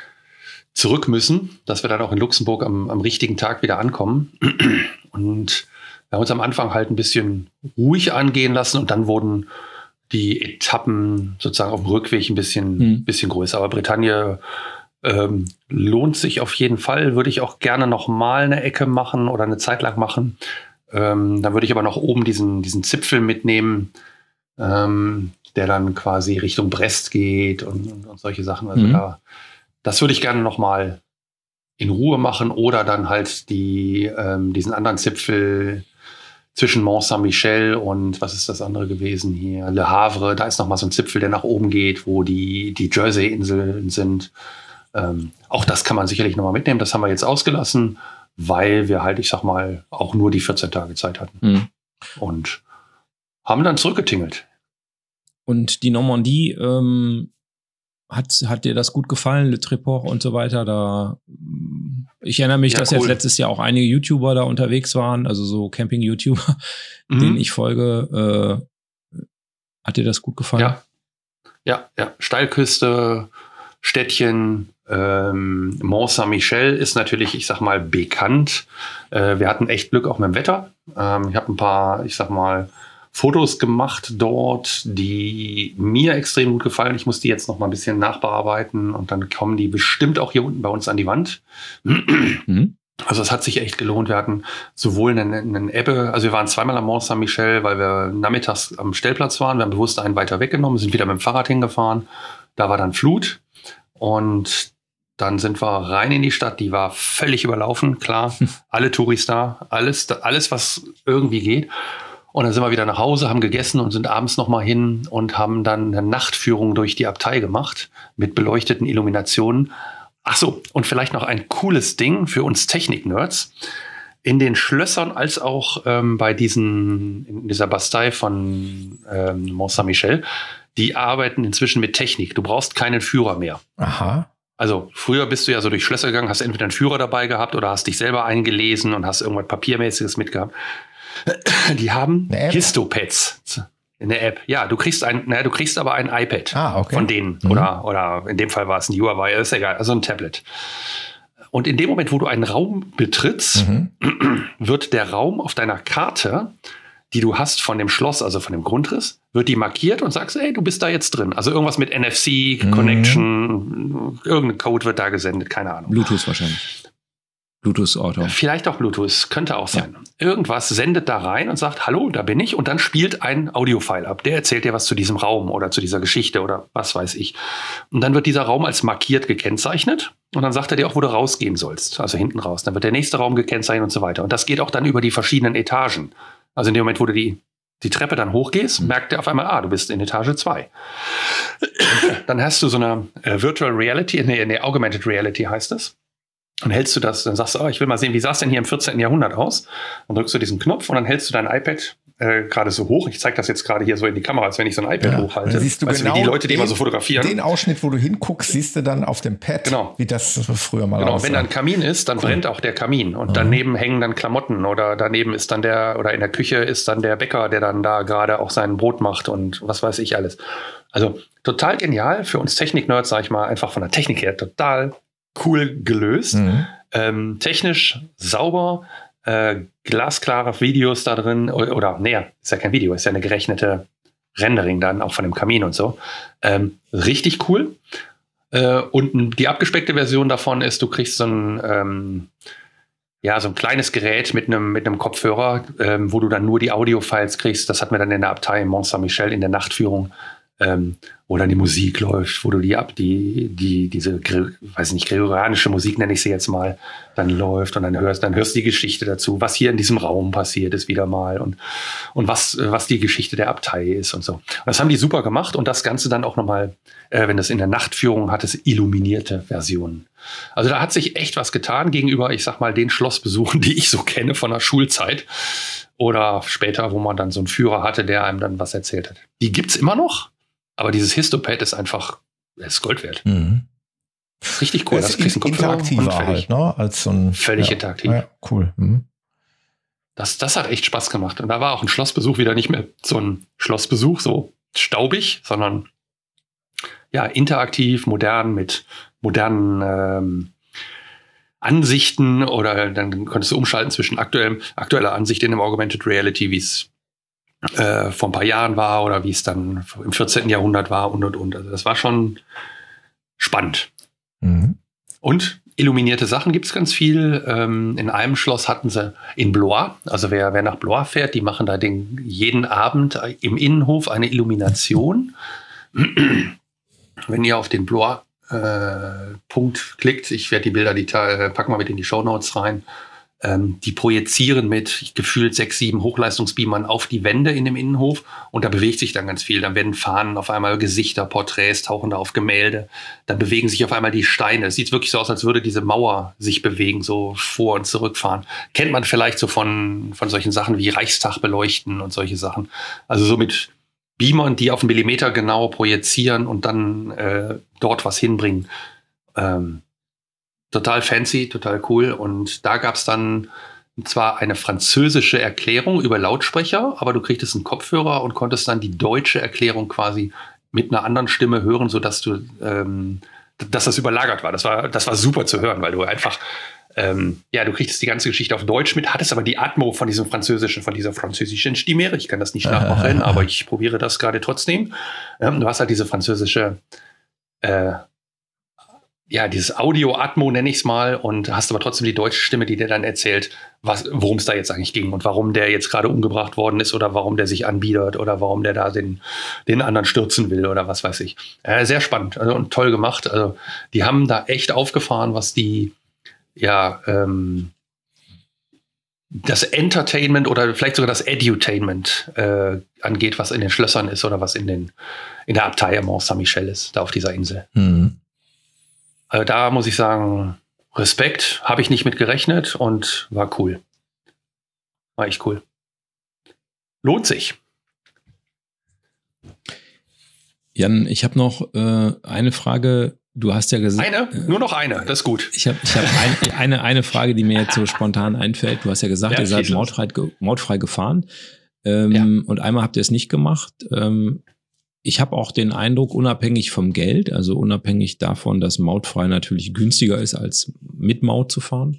zurück müssen, dass wir dann auch in Luxemburg am, am richtigen Tag wieder ankommen. Und wir haben uns am Anfang halt ein bisschen ruhig angehen lassen und dann wurden die Etappen sozusagen auf dem Rückweg ein bisschen, mhm. bisschen größer. Aber Bretagne ähm, lohnt sich auf jeden Fall. Würde ich auch gerne noch mal eine Ecke machen oder eine Zeit lang machen. Ähm, dann würde ich aber noch oben diesen, diesen Zipfel mitnehmen, ähm, der dann quasi Richtung Brest geht und, und, und solche Sachen. Also mhm. da, das würde ich gerne noch mal in Ruhe machen oder dann halt die, ähm, diesen anderen Zipfel zwischen Mont Saint-Michel und was ist das andere gewesen hier? Le Havre, da ist noch mal so ein Zipfel, der nach oben geht, wo die, die Jersey-Inseln sind. Ähm, auch das kann man sicherlich noch mal mitnehmen. Das haben wir jetzt ausgelassen, weil wir halt, ich sag mal, auch nur die vierzehn Tage Zeit hatten. Mhm. Und haben dann zurückgetingelt. Und die Normandie, ähm, hat, hat dir das gut gefallen, Le Tréport und so weiter? Da, ich erinnere mich, ja, dass cool. jetzt letztes Jahr auch einige YouTuber da unterwegs waren, also so Camping-YouTuber, mhm. denen ich folge. Äh, hat dir das gut gefallen? Ja, ja, ja. Steilküste, Städtchen, ähm, Mont Saint-Michel ist natürlich, ich sag mal, bekannt. Äh, wir hatten echt Glück auch mit dem Wetter. Ähm, ich habe ein paar, ich sag mal, Fotos gemacht dort, die mir extrem gut gefallen. Ich muss die jetzt noch mal ein bisschen nachbearbeiten und dann kommen die bestimmt auch hier unten bei uns an die Wand. Mhm. Also es hat sich echt gelohnt. Wir hatten sowohl eine, eine Ebbe, also wir waren zweimal am Mont Saint-Michel, weil wir nachmittags am Stellplatz waren. Wir haben bewusst einen weiter weggenommen, sind wieder mit dem Fahrrad hingefahren. Da war dann Flut und dann sind wir rein in die Stadt. Die war völlig überlaufen, klar. Alle Touris da, alles, alles, was irgendwie geht. Und dann sind wir wieder nach Hause, haben gegessen und sind abends noch mal hin und haben dann eine Nachtführung durch die Abtei gemacht mit beleuchteten Illuminationen. Ach so, und vielleicht noch ein cooles Ding für uns Technik-Nerds. In den Schlössern als auch ähm, bei diesen, in dieser Bastei von ähm, Mont Saint-Michel, die arbeiten inzwischen mit Technik. Du brauchst keinen Führer mehr. Aha. Also früher bist du ja so durch Schlösser gegangen, hast entweder einen Führer dabei gehabt oder hast dich selber eingelesen und hast irgendwas Papiermäßiges mitgehabt. Die haben Histopads. Eine App. Ja, du kriegst ein, naja, du kriegst aber ein iPad ah, okay. von denen. Mhm. Oder, oder in dem Fall war es ein Huawei, ist egal, also ein Tablet. Und in dem Moment, wo du einen Raum betrittst, mhm. wird der Raum auf deiner Karte, die du hast von dem Schloss, also von dem Grundriss, wird die markiert und sagst, ey, du bist da jetzt drin. Also irgendwas mit N F C, mhm. Connection, irgendein Code wird da gesendet, keine Ahnung. Bluetooth wahrscheinlich. Bluetooth-Auto. Vielleicht auch Bluetooth, könnte auch sein. Ja. Irgendwas sendet da rein und sagt, hallo, da bin ich. Und dann spielt ein Audiofile ab. Der erzählt dir was zu diesem Raum oder zu dieser Geschichte oder was weiß ich. Und dann wird dieser Raum als markiert gekennzeichnet. Und dann sagt er dir auch, wo du rausgehen sollst. Also hinten raus. Dann wird der nächste Raum gekennzeichnet und so weiter. Und das geht auch dann über die verschiedenen Etagen. Also in dem Moment, wo du die, die Treppe dann hochgehst, mhm. merkt er auf einmal, ah, du bist in Etage zwei. Dann hast du so eine äh, Virtual Reality, nee, nee, Augmented Reality heißt es. Dann hältst du das, dann sagst du, oh, ich will mal sehen, wie sah es denn hier im vierzehnten Jahrhundert aus? Dann drückst du diesen Knopf und dann hältst du dein iPad äh, gerade so hoch. Ich zeige das jetzt gerade hier so in die Kamera, als wenn ich so ein iPad ja, hochhalte. Dann siehst du weißt genau du, wie die Leute, die den, immer so fotografieren. Den Ausschnitt, wo du hinguckst, siehst du dann auf dem Pad, genau. wie das früher mal genau, aussah. Wenn da ein Kamin ist, dann cool. brennt auch der Kamin. Und mhm. daneben hängen dann Klamotten oder daneben ist dann der, oder in der Küche ist dann der Bäcker, der dann da gerade auch sein Brot macht und was weiß ich alles. Also total genial für uns Technik-Nerds, sag ich mal, einfach von der Technik her total cool gelöst. Mhm. Ähm, technisch sauber, äh, glasklare Videos da drin, oder, oder nee, ist ja kein Video, ist ja eine gerechnete Rendering dann auch von dem Kamin und so. Ähm, richtig cool. Äh, und die abgespeckte Version davon ist, du kriegst so ein, ähm, ja, so ein kleines Gerät mit einem mit einem Kopfhörer, ähm, wo du dann nur die Audio-Files kriegst. Das hatten wir dann in der Abtei Mont Saint-Michel in der Nachtführung. Ähm, wo dann die Musik läuft, wo du die ab, die, die, diese, weiß nicht, gregorianische Musik nenne ich sie jetzt mal, dann läuft und dann hörst, dann hörst du die Geschichte dazu, was hier in diesem Raum passiert ist wieder mal und, und was, was die Geschichte der Abtei ist und so. Und das haben die super gemacht und das Ganze dann auch nochmal, äh, wenn das in der Nachtführung hat, es illuminierte Versionen. Also da hat sich echt was getan gegenüber, ich sag mal, den Schlossbesuchen, die ich so kenne von der Schulzeit oder später, wo man dann so einen Führer hatte, der einem dann was erzählt hat. Die gibt's immer noch. Aber dieses Histopad ist einfach, ist Gold wert. Mhm. Richtig cool. Das ist interaktiver halt, ne? Als so ein, völlig ja, interaktiv. Ja, cool. Mhm. das, das hat echt Spaß gemacht. Und da war auch ein Schlossbesuch wieder nicht mehr so ein Schlossbesuch, so staubig, sondern ja, interaktiv, modern, mit modernen ähm, Ansichten, oder dann konntest du umschalten zwischen aktuellem, aktueller Ansicht in dem Augmented Reality, wie es äh, vor ein paar Jahren war oder wie es dann im vierzehnten Jahrhundert war und und und. Also das war schon spannend. Mhm. Und illuminierte Sachen gibt es ganz viel. Ähm, in einem Schloss hatten sie in Blois, also wer, wer nach Blois fährt, die machen da den, jeden Abend im Innenhof eine Illumination. Wenn ihr auf den Blois Äh, Punkt klickt, ich werde die Bilder, die äh, packen wir mit in die Shownotes rein, ähm, die projizieren mit gefühlt sechs, sieben Hochleistungsbeamern auf die Wände in dem Innenhof und da bewegt sich dann ganz viel. Dann werden Fahnen auf einmal, Gesichter, Porträts tauchen da auf Gemälde, dann bewegen sich auf einmal die Steine. Es sieht wirklich so aus, als würde diese Mauer sich bewegen, so vor- und zurückfahren. Kennt man vielleicht so von, von solchen Sachen wie Reichstag beleuchten und solche Sachen. Also so mit Beamern, die auf einen Millimeter genau projizieren und dann äh, dort was hinbringen. Ähm, total fancy, total cool. Und da gab es dann zwar eine französische Erklärung über Lautsprecher, aber du kriegtest einen Kopfhörer und konntest dann die deutsche Erklärung quasi mit einer anderen Stimme hören, sodass du, ähm, dass das überlagert war. Das war, das war super zu hören, weil du einfach Ähm, ja, du kriegst die ganze Geschichte auf Deutsch mit, hattest aber die Atmo von diesem französischen, von dieser französischen Stimme. Ich kann das nicht nachmachen, aber ich probiere das gerade trotzdem. Ähm, du hast halt diese französische, äh, ja, dieses Audio-Atmo nenne ich es mal, und hast aber trotzdem die deutsche Stimme, die dir dann erzählt, worum es da jetzt eigentlich ging und warum der jetzt gerade umgebracht worden ist oder warum der sich anbietet oder warum der da den, den anderen stürzen will oder was weiß ich. Äh, sehr spannend, also, und toll gemacht. Also die haben da echt aufgefahren, was die ja, ähm, das Entertainment oder vielleicht sogar das Edutainment äh, angeht, was in den Schlössern ist oder was in den in der Abtei Mont Saint-Michel ist, da auf dieser Insel. Mhm. Also da muss ich sagen, Respekt, habe ich nicht mit gerechnet und war cool. War echt cool. Lohnt sich. Jan, ich habe noch äh, eine Frage. Du hast ja gesagt. Eine? Äh, Nur noch eine, das ist gut. Ich habe ich hab ein, eine, eine Frage, die mir jetzt so spontan einfällt. Du hast ja gesagt, ja, ihr seid mautfrei, mautfrei gefahren. Ähm, ja. Und einmal habt ihr es nicht gemacht. Ähm, ich habe auch den Eindruck, unabhängig vom Geld, also unabhängig davon, dass mautfrei natürlich günstiger ist, als mit Maut zu fahren,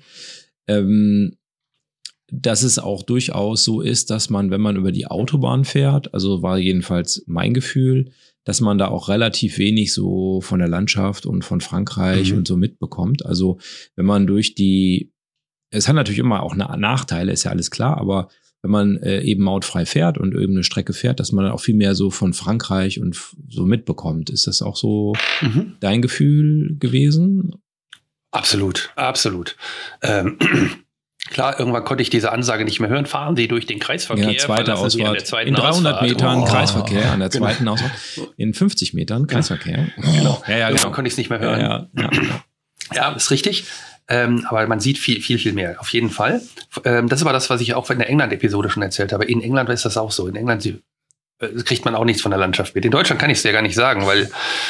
ähm, dass es auch durchaus so ist, dass man, wenn man über die Autobahn fährt, also war jedenfalls mein Gefühl, dass man da auch relativ wenig so von der Landschaft und von Frankreich mhm. und so mitbekommt. Also wenn man durch die, es hat natürlich immer auch Nachteile, ist ja alles klar, aber wenn man äh, eben mautfrei fährt und eben eine Strecke fährt, dass man dann auch viel mehr so von Frankreich und f- so mitbekommt. Ist das auch so mhm. dein Gefühl gewesen? Absolut, absolut. Ähm, Klar, irgendwann konnte ich diese Ansage nicht mehr hören. Fahren Sie durch den Kreisverkehr. Ja, zweite Ausfahrt. In dreihundert Ausfahrt. Metern oh. Kreisverkehr, an der zweiten genau. Ausfahrt. In fünfzig Metern Kreisverkehr. Genau. Ja, ja, irgendwann genau. konnte ich es nicht mehr hören. Ja, ja, ja. ja ist richtig. Ähm, aber man sieht viel, viel, viel mehr. Auf jeden Fall. Ähm, das war das, was ich auch in der England-Episode schon erzählt habe. In England ist das auch so. In England sie, äh, kriegt man auch nichts von der Landschaft mit. In Deutschland kann ich es ja gar nicht sagen, weil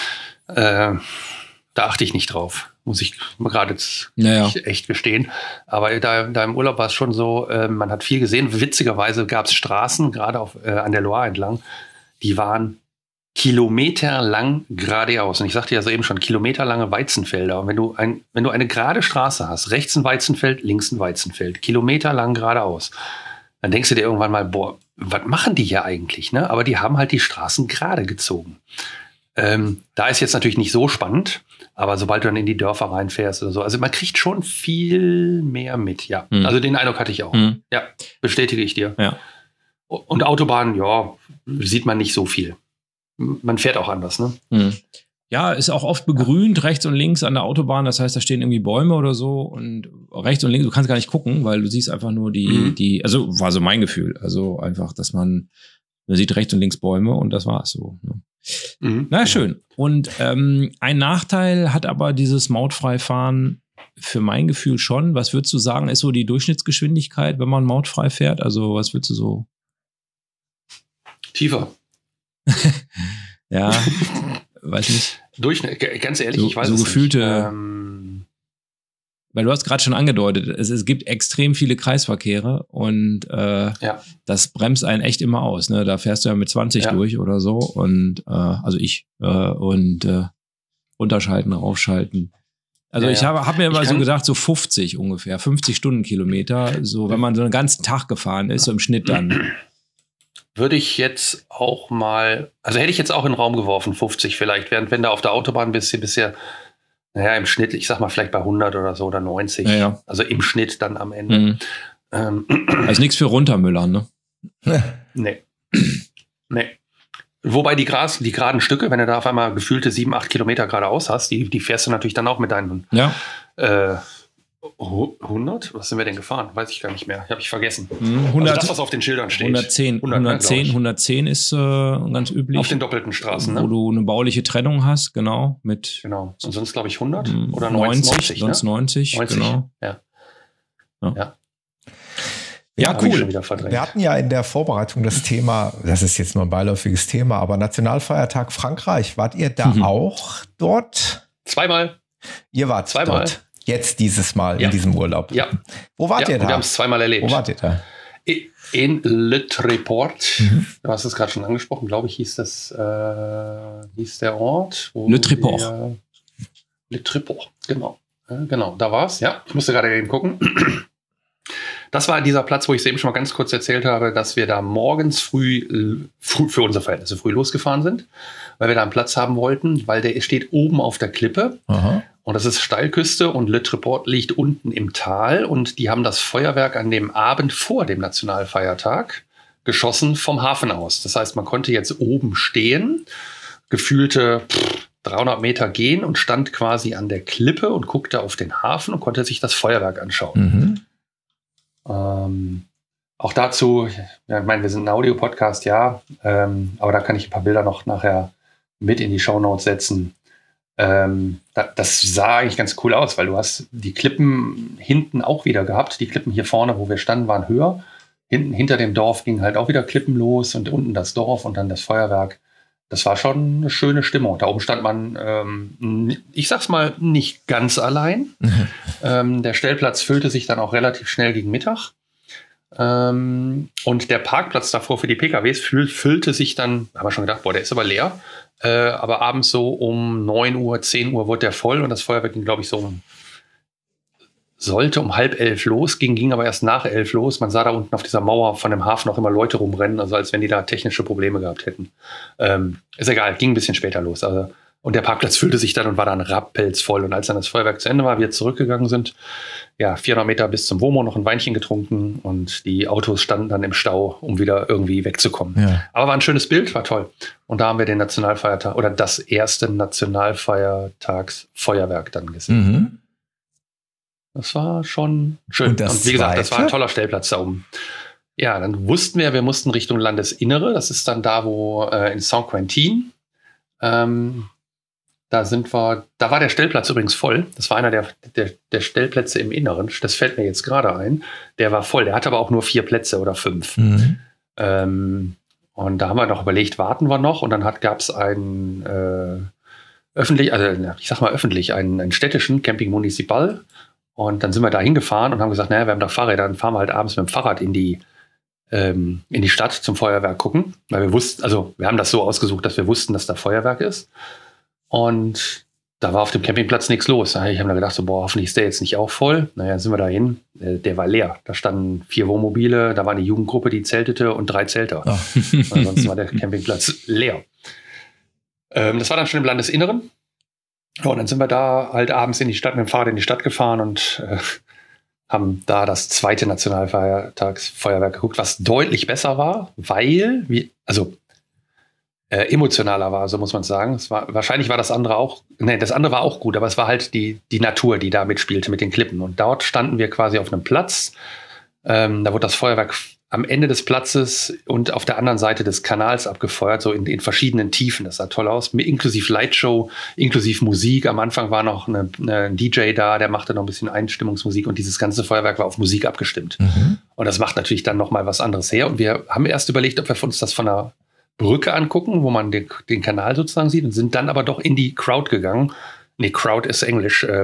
äh, da achte ich nicht drauf. Muss ich gerade naja. echt gestehen. Aber da, da im Urlaub war es schon so, äh, man hat viel gesehen. Witzigerweise gab es Straßen, gerade auf, äh, an der Loire entlang, die waren kilometerlang geradeaus. Und ich sagte ja so eben schon, kilometerlange Weizenfelder. Und wenn du, ein, wenn du eine gerade Straße hast, rechts ein Weizenfeld, links ein Weizenfeld, kilometerlang geradeaus, dann denkst du dir irgendwann mal, boah, was machen die hier eigentlich? Ne? Aber die haben halt die Straßen gerade gezogen. Ähm, da ist jetzt natürlich nicht so spannend, aber sobald du dann in die Dörfer reinfährst oder so, also man kriegt schon viel mehr mit, ja. Mhm. Also den Eindruck hatte ich auch. Mhm. Ja, bestätige ich dir. Ja. Und Autobahn, ja, sieht man nicht so viel. Man fährt auch anders, ne? Mhm. Ja, ist auch oft begrünt, rechts und links an der Autobahn. Das heißt, da stehen irgendwie Bäume oder so und rechts und links, du kannst gar nicht gucken, weil du siehst einfach nur die, mhm. die, also war so mein Gefühl. Also einfach, dass man, man sieht rechts und links Bäume und das war's so. Ne? Mhm. Na, schön. Und ähm, ein Nachteil hat aber dieses Mautfreifahren für mein Gefühl schon. Was würdest du sagen, ist so die Durchschnittsgeschwindigkeit, wenn man mautfrei fährt? Also was würdest du so? Tiefer. Ja, weiß nicht. Durchschnitt, ganz ehrlich, so, ich weiß so es gefühlte nicht. Ähm, weil du hast gerade schon angedeutet, es, es gibt extrem viele Kreisverkehre und äh, ja. das bremst einen echt immer aus. Ne? Da fährst du ja mit zwanzig ja. durch oder so und äh, also ich äh, und äh, runterschalten, raufschalten. Also ja, ich habe hab mir immer so gedacht, so fünfzig ungefähr, fünfzig Stundenkilometer, so wenn man so einen ganzen Tag gefahren ist, so im Schnitt dann. Würde ich jetzt auch mal, also hätte ich jetzt auch in den Raum geworfen, fünfzig vielleicht, während wenn du auf der Autobahn bist, bisher, naja, im Schnitt, ich sag mal vielleicht bei hundert oder so oder neunzig, ja, ja. also im Schnitt dann am Ende. Mhm. Ähm, also nichts für runtermüllern, ne? Nee. Nee. Wobei die, Gras, die geraden Stücke, wenn du da auf einmal gefühlte sieben, acht Kilometer geradeaus hast, die, die fährst du natürlich dann auch mit deinen ja. äh, hundert? Was sind wir denn gefahren? Weiß ich gar nicht mehr. Habe ich vergessen. hundert, also das, was auf den Schildern steht. hundertzehn, hundert, hundertzehn, hundertzehn ist äh, ganz üblich. Auf den doppelten Straßen, ne? Wo du eine bauliche Trennung hast, genau. Mit genau. Und sonst glaube ich hundert oder neunzig, neunzig, sonst ne? neunzig, neunzig, genau. Ja. Ja. ja. Ja, ja, cool. Wir hatten ja in der Vorbereitung das Thema, das ist jetzt nur ein beiläufiges Thema, aber Nationalfeiertag Frankreich. Wart ihr da mhm. auch dort? Zweimal. Ihr wart zweimal. Dort. Jetzt dieses Mal ja. in diesem Urlaub. Ja. Wo wart ja, ihr da? Wir haben es zweimal erlebt. Wo wart ihr da? In Le Tréport. Mhm. Du hast es gerade schon angesprochen, glaube ich, hieß das, äh, hieß der Ort. Wo Le Tréport. Wir, Le Tréport, genau. Ja, genau, da war es, ja. Ich musste gerade eben gucken. Das war dieser Platz, wo ich es eben schon mal ganz kurz erzählt habe, dass wir da morgens früh, früh für unsere Verhältnisse früh losgefahren sind, weil wir da einen Platz haben wollten, weil der steht oben auf der Klippe. Aha. Und das ist Steilküste und Le Tréport liegt unten im Tal und die haben das Feuerwerk an dem Abend vor dem Nationalfeiertag geschossen vom Hafen aus. Das heißt, man konnte jetzt oben stehen, gefühlte pff, dreihundert Meter gehen und stand quasi an der Klippe und guckte auf den Hafen und konnte sich das Feuerwerk anschauen. Mhm. Ähm, auch dazu, ja, ich meine, wir sind ein Audio-Podcast, ja, ähm, aber da kann ich ein paar Bilder noch nachher mit in die Shownotes setzen. Ähm, da, das sah eigentlich ganz cool aus, weil du hast die Klippen hinten auch wieder gehabt. Die Klippen hier vorne, wo wir standen, waren höher. Hinten, hinter dem Dorf ging halt auch wieder Klippen los und unten das Dorf und dann das Feuerwerk. Das war schon eine schöne Stimmung. Da oben stand man, ähm, ich sag's mal, nicht ganz allein. Mhm. Ähm, der Stellplatz füllte sich dann auch relativ schnell gegen Mittag. Ähm, und der Parkplatz davor für die P K Ws füll, füllte sich dann, haben wir schon gedacht, boah, der ist aber leer. Äh, aber abends so um neun Uhr, zehn Uhr wurde der voll und das Feuerwerk ging, glaube ich, so um, sollte um halb elf losging, ging aber erst nach elf los. Man sah da unten auf dieser Mauer von dem Hafen auch immer Leute rumrennen, also als wenn die da technische Probleme gehabt hätten. Ähm, ist egal, ging ein bisschen später los. Also, und der Parkplatz füllte sich dann und war dann rappelzvoll. Und als dann das Feuerwerk zu Ende war, wir zurückgegangen sind, ja, vierhundert Meter bis zum WOMO noch ein Weinchen getrunken und die Autos standen dann im Stau, um wieder irgendwie wegzukommen. Ja. Aber war ein schönes Bild, war toll. Und da haben wir den Nationalfeiertag oder das erste Nationalfeiertagsfeuerwerk dann gesehen. Mhm. Das war schon schön. Und, und wie gesagt, das war ein toller Stellplatz da oben. Ja, dann wussten wir, wir mussten Richtung Landesinnere. Das ist dann da, wo äh, in Saint-Quentin. Ähm, da sind wir, da war der Stellplatz übrigens voll. Das war einer der, der, der Stellplätze im Inneren. Das fällt mir jetzt gerade ein. Der war voll. Der hatte aber auch nur vier Plätze oder fünf. Mhm. Ähm, und da haben wir noch überlegt, warten wir noch. Und dann gab es einen äh, öffentlich, also ich sag mal öffentlich, einen, einen städtischen Camping Municipal. Und dann sind wir da hingefahren und haben gesagt, naja, wir haben da Fahrräder, dann fahren wir halt abends mit dem Fahrrad in die, ähm, in die Stadt zum Feuerwerk gucken. Weil wir wussten, also wir haben das so ausgesucht, dass wir wussten, dass da Feuerwerk ist. Und da war auf dem Campingplatz nichts los. Ich habe mir gedacht, so, boah, hoffentlich ist der jetzt nicht auch voll. Naja, sind wir da hin. Der war leer. Da standen vier Wohnmobile, da war eine Jugendgruppe, die zeltete und drei Zelter. Oh. Ansonsten war der Campingplatz leer. Ähm, das war dann schon im Landesinneren. Ja, und dann sind wir da halt abends in die Stadt mit dem Fahrrad in die Stadt gefahren und äh, haben da das zweite Nationalfeiertagsfeuerwerk geguckt, was deutlich besser war, weil, wie, also äh, emotionaler war, so muss man sagen. Es war, wahrscheinlich war das andere auch, nee, das andere war auch gut, aber es war halt die, die Natur, die da mitspielte mit den Klippen. Und dort standen wir quasi auf einem Platz. Ähm, da wurde das Feuerwerk am Ende des Platzes und auf der anderen Seite des Kanals abgefeuert, so in, in verschiedenen Tiefen. Das sah toll aus, inklusive Lightshow, inklusive Musik. Am Anfang war noch eine, eine, ein D J da, der machte noch ein bisschen Einstimmungsmusik und dieses ganze Feuerwerk war auf Musik abgestimmt. Mhm. Und das macht natürlich dann noch mal was anderes her. Und wir haben erst überlegt, ob wir uns das von der Brücke angucken, wo man den, den Kanal sozusagen sieht und sind dann aber doch in die Crowd gegangen. Nee, Crowd ist Englisch. Ähm,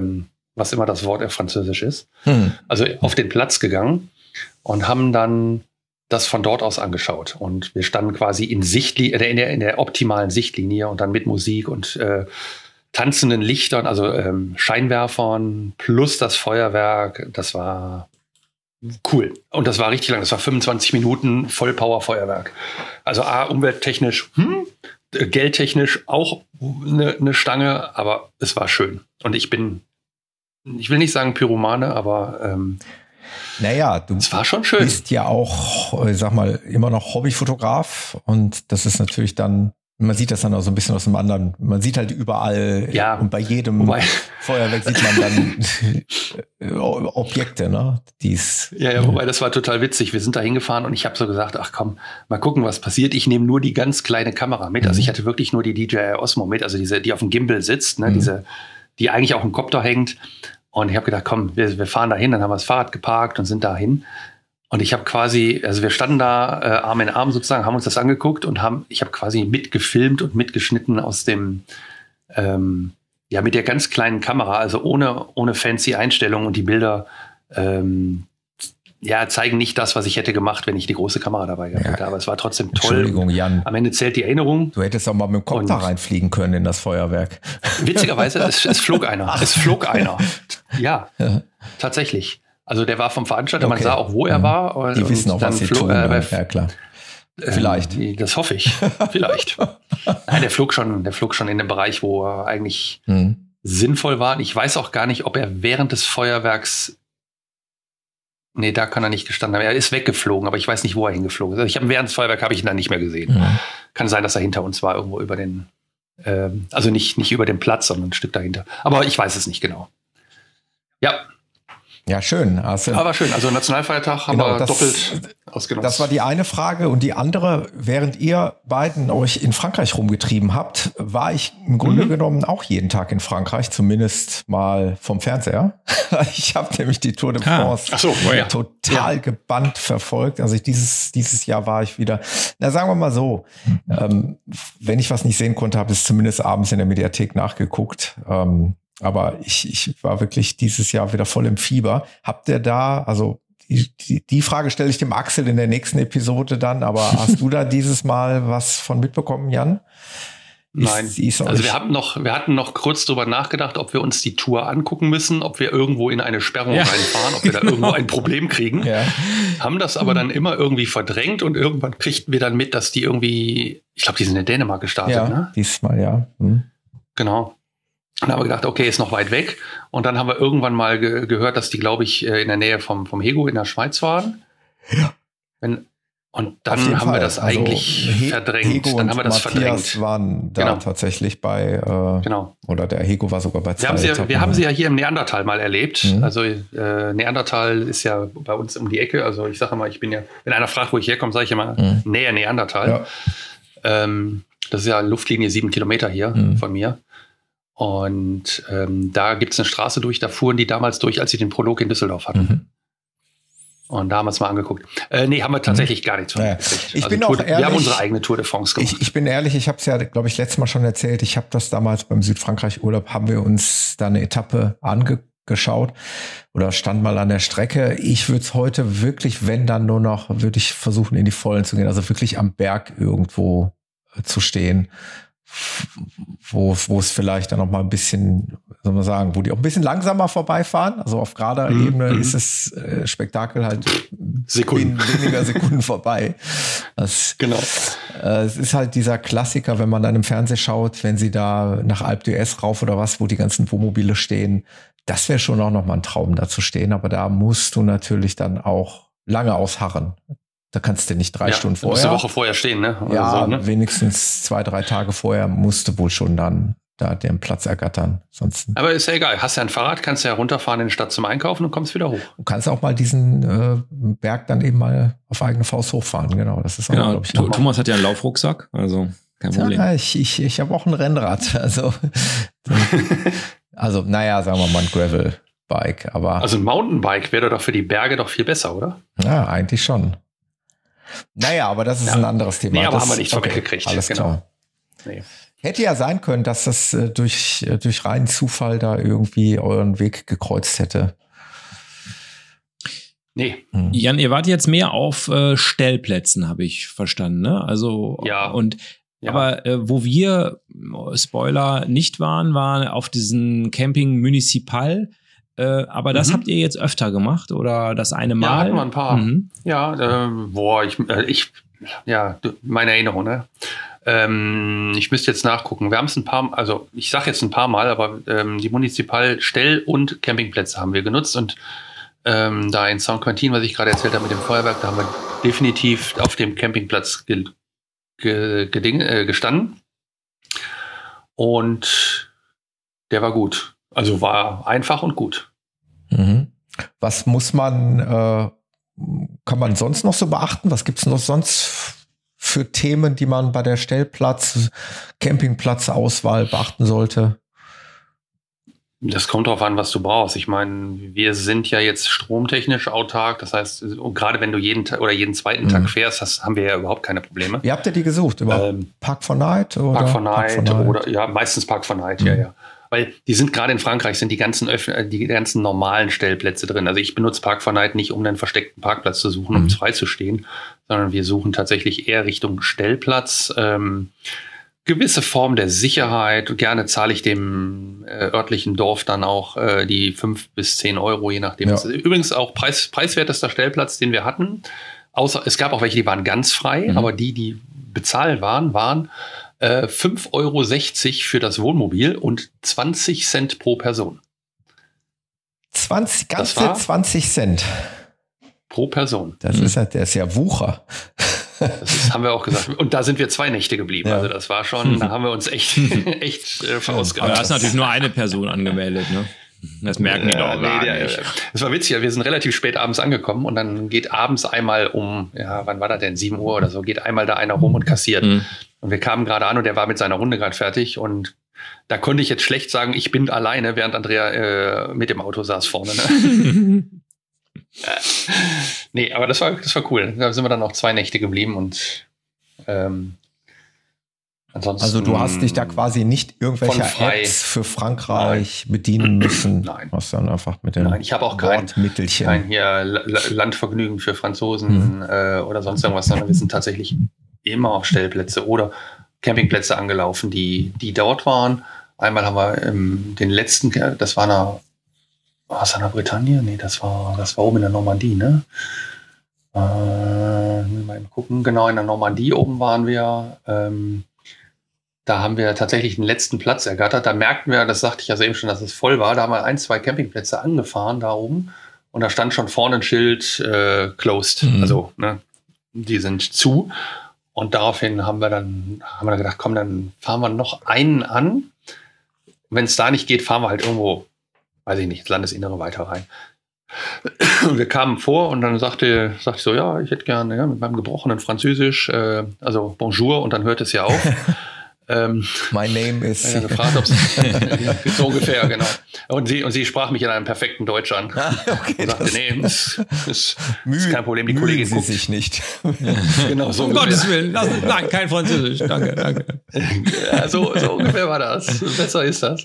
was immer das Wort auf Französisch ist. Hm. Also auf den Platz gegangen und haben dann das von dort aus angeschaut. Und wir standen quasi in, Sichtli- äh, in, der, in der optimalen Sichtlinie und dann mit Musik und äh, tanzenden Lichtern, also ähm, Scheinwerfern plus das Feuerwerk. Das war cool. Und das war richtig lang. Das war fünfundzwanzig Minuten Vollpower-Feuerwerk. Also A, umwelttechnisch, hm, geldtechnisch auch eine, eine Stange, aber es war schön. Und ich bin, ich will nicht sagen Pyromane, aber ähm, naja, du es war schon schön. bist ja auch, ich sag mal, immer noch Hobbyfotograf und das ist natürlich dann, man sieht das dann auch so ein bisschen aus dem anderen, man sieht halt überall ja, und bei jedem wobei, Feuerwerk sieht man dann Objekte, ne? Die's, ja, ja, wobei das war total witzig. Wir sind da hingefahren und ich habe so gesagt, ach komm, mal gucken, was passiert. Ich nehme nur die ganz kleine Kamera mit. Also ich hatte wirklich nur die D J I Osmo mit, also diese, die auf dem Gimbal sitzt, ne? Mhm. Diese, die eigentlich auch im Kopter hängt. Und ich habe gedacht, komm, wir, wir fahren da hin. Dann haben wir das Fahrrad geparkt und sind da hin. Und ich habe quasi, also wir standen da äh, Arm in Arm sozusagen, haben uns das angeguckt und haben, ich habe quasi mitgefilmt und mitgeschnitten aus dem, ähm, ja, mit der ganz kleinen Kamera, also ohne, ohne fancy Einstellungen und die Bilder, ähm, ja, zeigen nicht das, was ich hätte gemacht, wenn ich die große Kamera dabei gehabt hätte. Ja. Aber es war trotzdem toll. Entschuldigung, Jan. Am Ende zählt die Erinnerung. Du hättest auch mal mit dem Kopf da reinfliegen können in das Feuerwerk. Witzigerweise, es, es flog einer. Es flog einer. Ja, tatsächlich. Also der war vom Veranstalter, okay. Man sah auch, wo er war. Die wissen auch, was sie tun. Äh, ja, klar. Vielleicht. Äh, das hoffe ich. Vielleicht. Nein, der flog schon, der flog schon in einem Bereich, wo er eigentlich hm. sinnvoll war. Ich weiß auch gar nicht, ob er während des Feuerwerks. Nee, da kann er nicht gestanden haben. Er ist weggeflogen, aber ich weiß nicht, wo er hingeflogen ist. Also ich habe während des Feuerwerks habe ich ihn dann nicht mehr gesehen. Mhm. Kann sein, dass er hinter uns war, irgendwo über den, ähm, also nicht, nicht über den Platz, sondern ein Stück dahinter. Aber ich weiß es nicht genau. Ja. Ja, schön. Also, aber schön. Also Nationalfeiertag haben genau, wir das, doppelt ausgenutzt. Das war die eine Frage. Und die andere, während ihr beiden euch in Frankreich rumgetrieben habt, war ich im Grunde mhm. genommen auch jeden Tag in Frankreich, zumindest mal vom Fernseher. Ich habe nämlich die Tour de France ah. so, oh ja. total ja. gebannt verfolgt. Also ich, dieses, dieses Jahr war ich wieder, na sagen wir mal so, mhm. ähm, wenn ich was nicht sehen konnte, habe ich es zumindest abends in der Mediathek nachgeguckt. Ähm, Aber ich, ich war wirklich dieses Jahr wieder voll im Fieber. Habt ihr da, also die, die, die Frage stelle ich dem Axel in der nächsten Episode dann, aber hast du da dieses Mal was von mitbekommen, Jan? Nein, ist, ist also wir hatten noch, wir hatten noch kurz drüber nachgedacht, ob wir uns die Tour angucken müssen, ob wir irgendwo in eine Sperrung ja. reinfahren, ob wir da genau. irgendwo ein Problem kriegen. Ja. Haben das aber dann immer irgendwie verdrängt und irgendwann kriegten wir dann mit, dass die irgendwie, ich glaube, die sind in Dänemark gestartet, ja, ne? Diesmal, ja. Hm. Genau. Und dann haben wir gedacht, okay, ist noch weit weg. Und dann haben wir irgendwann mal ge- gehört, dass die, glaube ich, in der Nähe vom, vom Hego in der Schweiz waren. Ja. Wenn, und dann haben Fall. wir das also eigentlich He- verdrängt. Hego dann haben wir das Matthias verdrängt. waren da genau. tatsächlich bei, äh, genau. oder der Hego war sogar bei zwei. Wir haben sie, ja, wir haben sie ja hier im Neandertal mal erlebt. Mhm. Also äh, Neandertal ist ja bei uns um die Ecke. Also ich sage immer, ich bin ja, wenn einer fragt, wo ich herkomme, sage ich immer, mhm. Nähe Neandertal. Ja. Ähm, das ist ja Luftlinie sieben Kilometer hier mhm. von mir. Und ähm, da gibt es eine Straße durch, da fuhren die damals durch, als sie den Prolog in Düsseldorf hatten. Mhm. Und da haben wir es mal angeguckt. Äh, nee, haben wir tatsächlich mhm. gar nichts von naja. Ich also bin Tour, auch ehrlich, wir haben unsere eigene Tour de France gemacht. Ich, ich bin ehrlich, ich habe es ja, glaube ich, letztes Mal schon erzählt. Ich habe das damals beim Südfrankreich-Urlaub, haben wir uns da eine Etappe angeschaut oder stand mal an der Strecke. Ich würde es heute wirklich, wenn dann nur noch, würde ich versuchen, in die Vollen zu gehen. Also wirklich am Berg irgendwo äh, zu stehen. Wo, wo es vielleicht dann noch mal ein bisschen, soll man sagen, wo die auch ein bisschen langsamer vorbeifahren. Also auf gerader mm, Ebene mm. ist das äh, Spektakel halt Sekunden. in weniger Sekunden vorbei. Das, genau. Äh, es ist halt dieser Klassiker, wenn man dann im Fernsehen schaut, wenn sie da nach Alpe d'Huez rauf oder was, wo die ganzen Wohnmobile stehen. Das wäre schon auch noch mal ein Traum, da zu stehen. Aber da musst du natürlich dann auch lange ausharren. Da kannst du nicht drei ja, Stunden vorher. Musst du eine Woche vorher stehen, ne? Oder ja, so, ne? wenigstens zwei, drei Tage vorher musst du wohl schon dann da den Platz ergattern. Sonst aber ist ja egal. Hast ja ein Fahrrad, kannst ja runterfahren in die Stadt zum Einkaufen und kommst wieder hoch. Du kannst auch mal diesen äh, Berg dann eben mal auf eigene Faust hochfahren. Genau, das ist auch, genau, glaube ich. Thomas hat ja einen Laufrucksack, also kein Problem. Ja, ich ich, ich habe auch ein Rennrad. Also, also naja, sagen wir mal ein Gravelbike. Aber also ein Mountainbike wäre doch für die Berge doch viel besser, oder? Ja, eigentlich schon. Naja, aber das ist ja. ein anderes Thema. Nee, aber das, haben wir nicht okay, vorweggekriegt. Alles genau. klar. Nee. Hätte ja sein können, dass das äh, durch, äh, durch reinen Zufall da irgendwie euren Weg gekreuzt hätte. Nee. Hm. Jan, ihr wart jetzt mehr auf äh, Stellplätzen, habe ich verstanden, ne? Also, ja. Und, ja. aber äh, wo wir, Spoiler, nicht waren, waren auf diesen Camping Municipal. Äh, aber das mhm. habt ihr jetzt öfter gemacht oder das eine Mal? Ja, hatten wir ein paar. Mhm. Ja, äh, boah, ich, äh, ich, ja, meine Erinnerung, ne? Ähm, ich müsste jetzt nachgucken. Wir haben es ein paar, also ich sage jetzt ein paar Mal, aber ähm, die Municipal Stell- und Campingplätze haben wir genutzt und ähm, da in Saint-Quentin, was ich gerade erzählt habe mit dem Feuerwerk, da haben wir definitiv auf dem Campingplatz ge, ge, geding, äh, gestanden und der war gut. Also war einfach und gut. Mhm. Was muss man, äh, kann man sonst noch so beachten? Was gibt es noch sonst für Themen, die man bei der Stellplatz, Campingplatzauswahl beachten sollte? Das kommt drauf an, was du brauchst. Ich meine, wir sind ja jetzt stromtechnisch autark. Das heißt, gerade wenn du jeden Tag oder jeden zweiten mhm. Tag fährst, das haben wir ja überhaupt keine Probleme. Wie habt ihr die gesucht? Über ähm, Park for Night oder Park for Night, Park for Night oder ja, meistens Park for Night, mhm. ja, ja. Weil die sind gerade in Frankreich, sind die ganzen Öff- die ganzen normalen Stellplätze drin. Also ich benutze Park for Night nicht, um einen versteckten Parkplatz zu suchen, um mhm. frei zu stehen, sondern wir suchen tatsächlich eher Richtung Stellplatz. Ähm, gewisse Form der Sicherheit. Gerne zahle ich dem äh, örtlichen Dorf dann auch äh, die fünf bis zehn Euro, je nachdem. Ja. Übrigens auch preis, preiswertester Stellplatz, den wir hatten. Außer es gab auch welche, die waren ganz frei, mhm. aber die, die bezahlt waren, waren fünf Euro sechzig für das Wohnmobil und zwanzig Cent pro Person. zwanzig, ganze zwanzig Cent. Pro Person. Das mhm. ist ja, der ist ja Wucher. Das ist, haben wir auch gesagt. Und da sind wir zwei Nächte geblieben. Ja. Also das war schon, da haben wir uns echt, echt äh, verausgabt. Aber da ist natürlich nur eine Person angemeldet, ne? Das merken die doch äh, gar nee, nicht. Das war witzig, wir sind relativ spät abends angekommen und dann geht abends einmal um, ja, wann war das denn? sieben Uhr oder so, geht einmal da einer rum und kassiert. Mhm. Und wir kamen gerade an und der war mit seiner Runde gerade fertig und da konnte ich jetzt schlecht sagen, ich bin alleine, während Andrea äh, mit dem Auto saß vorne. Ne? äh, nee, aber das war, das war cool. Da sind wir dann noch zwei Nächte geblieben und ähm, ansonsten. Also du hast dich da quasi nicht irgendwelche Apps für Frankreich Nein. bedienen müssen. Nein. Was dann einfach mit dem Nein, ich habe auch kein, kein hier Landvergnügen für Franzosen mhm. äh, oder sonst irgendwas, sondern wir sind tatsächlich immer auf Stellplätze oder Campingplätze angelaufen, die, die dort waren. Einmal haben wir ähm, den letzten, das war eine, war es in der Bretagne? Nee, das war, das war oben in der Normandie, ne? Äh, mal gucken, genau, in der Normandie oben waren wir. Ähm, da haben wir tatsächlich den letzten Platz ergattert. Da merkten wir, das sagte ich ja eben schon, dass es voll war. Da haben wir ein, zwei Campingplätze angefahren da oben und da stand schon vorne ein Schild äh, closed. Mhm. Also, ne, die sind zu. Und daraufhin haben wir dann, haben wir dann gedacht, komm, dann fahren wir noch einen an. Wenn es da nicht geht, fahren wir halt irgendwo, weiß ich nicht, ins Landesinnere weiter rein. Und wir kamen vor und dann sagte, sagte ich so, ja, ich hätte gerne ja, mit meinem gebrochenen Französisch, äh, also Bonjour, und dann hört es ja auf. ähm, My name is. Ja, gefragt, ob's, so ungefähr, genau. Und sie, und sie sprach mich in einem perfekten Deutsch an. Ah, okay, und sagte, nee, ist, ist, ist kein Problem, die Kollegin guckt. Sie sich nicht. Genau, so um ungefähr. Gottes Willen, lass, nein, kein Französisch, danke, danke. Ja, so, so ungefähr war das. Besser ist das.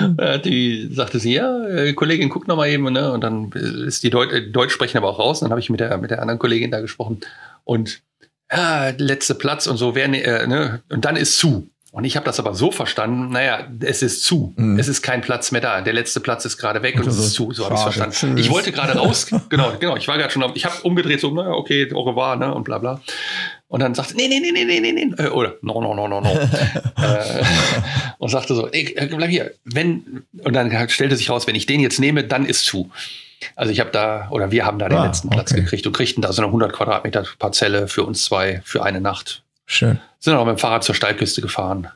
Die sagte sie, ja, Kollegin, guck noch mal eben, ne? Und dann ist die Deut Deutsch sprechen aber auch raus. Und dann habe ich mit der, mit der anderen Kollegin da gesprochen. Und ja, letzte Platz und so, wer, äh, ne? Und dann ist zu. Und ich habe das aber so verstanden, naja, es ist zu. Mhm. Es ist kein Platz mehr da. Der letzte Platz ist gerade weg und, und es ist zu. So habe ich es verstanden. Tschüss. Ich wollte gerade raus. genau, genau. Ich war gerade schon auf, ich habe umgedreht, so, naja, okay, au revoir, ne, und bla bla. Und dann sagte, nee, nee, nee, nee, nee, nee, nee. Äh, oder, no, no, no, no, no. äh, und sagte so, ey, bleib hier. Wenn, und dann stellte sich raus, wenn ich den jetzt nehme, dann ist zu. Also ich habe da, oder wir haben da den ah, letzten Platz okay. gekriegt und kriegten da so eine hundert Quadratmeter Parzelle für uns zwei für eine Nacht. Schön. Sind auch mit dem Fahrrad zur Steilküste gefahren.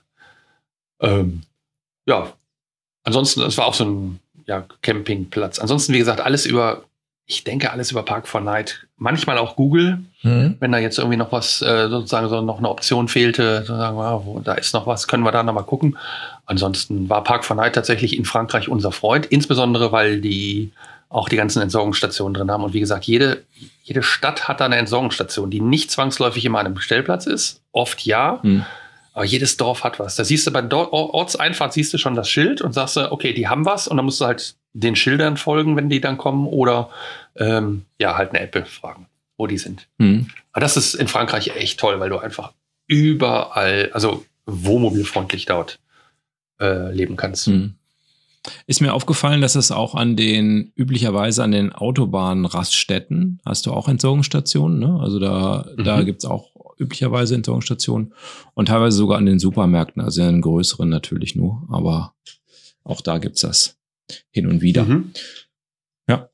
Ähm, ja, ansonsten, es war auch so ein ja, Campingplatz. Ansonsten, wie gesagt, alles über, ich denke, alles über Park for Night. Manchmal auch Google, mhm. wenn da jetzt irgendwie noch was, äh, sozusagen so noch eine Option fehlte, sozusagen, ah, wo, da ist noch was, können wir da nochmal gucken. Ansonsten war Park for Night tatsächlich in Frankreich unser Freund, insbesondere, weil die auch die ganzen Entsorgungsstationen drin haben. Und wie gesagt, jede, jede Stadt hat da eine Entsorgungsstation, die nicht zwangsläufig immer an einem Stellplatz ist. Oft ja. Mhm. Aber jedes Dorf hat was. Da siehst du bei der Ortseinfahrt siehst du schon das Schild und sagst du, okay, die haben was und dann musst du halt den Schildern folgen, wenn die dann kommen oder ähm, ja, halt eine App fragen, wo die sind. Mhm. Aber das ist in Frankreich echt toll, weil du einfach überall, also wohnmobilfreundlich dort äh, leben kannst. Mhm. Ist mir aufgefallen, dass es auch an den, üblicherweise an den Autobahnraststätten, hast du auch Entsorgungsstationen, ne? Also da, mhm. da gibt's auch üblicherweise Entsorgungsstationen und teilweise sogar an den Supermärkten, also in größeren natürlich nur, aber auch da gibt's das hin und wieder. Mhm. Ja.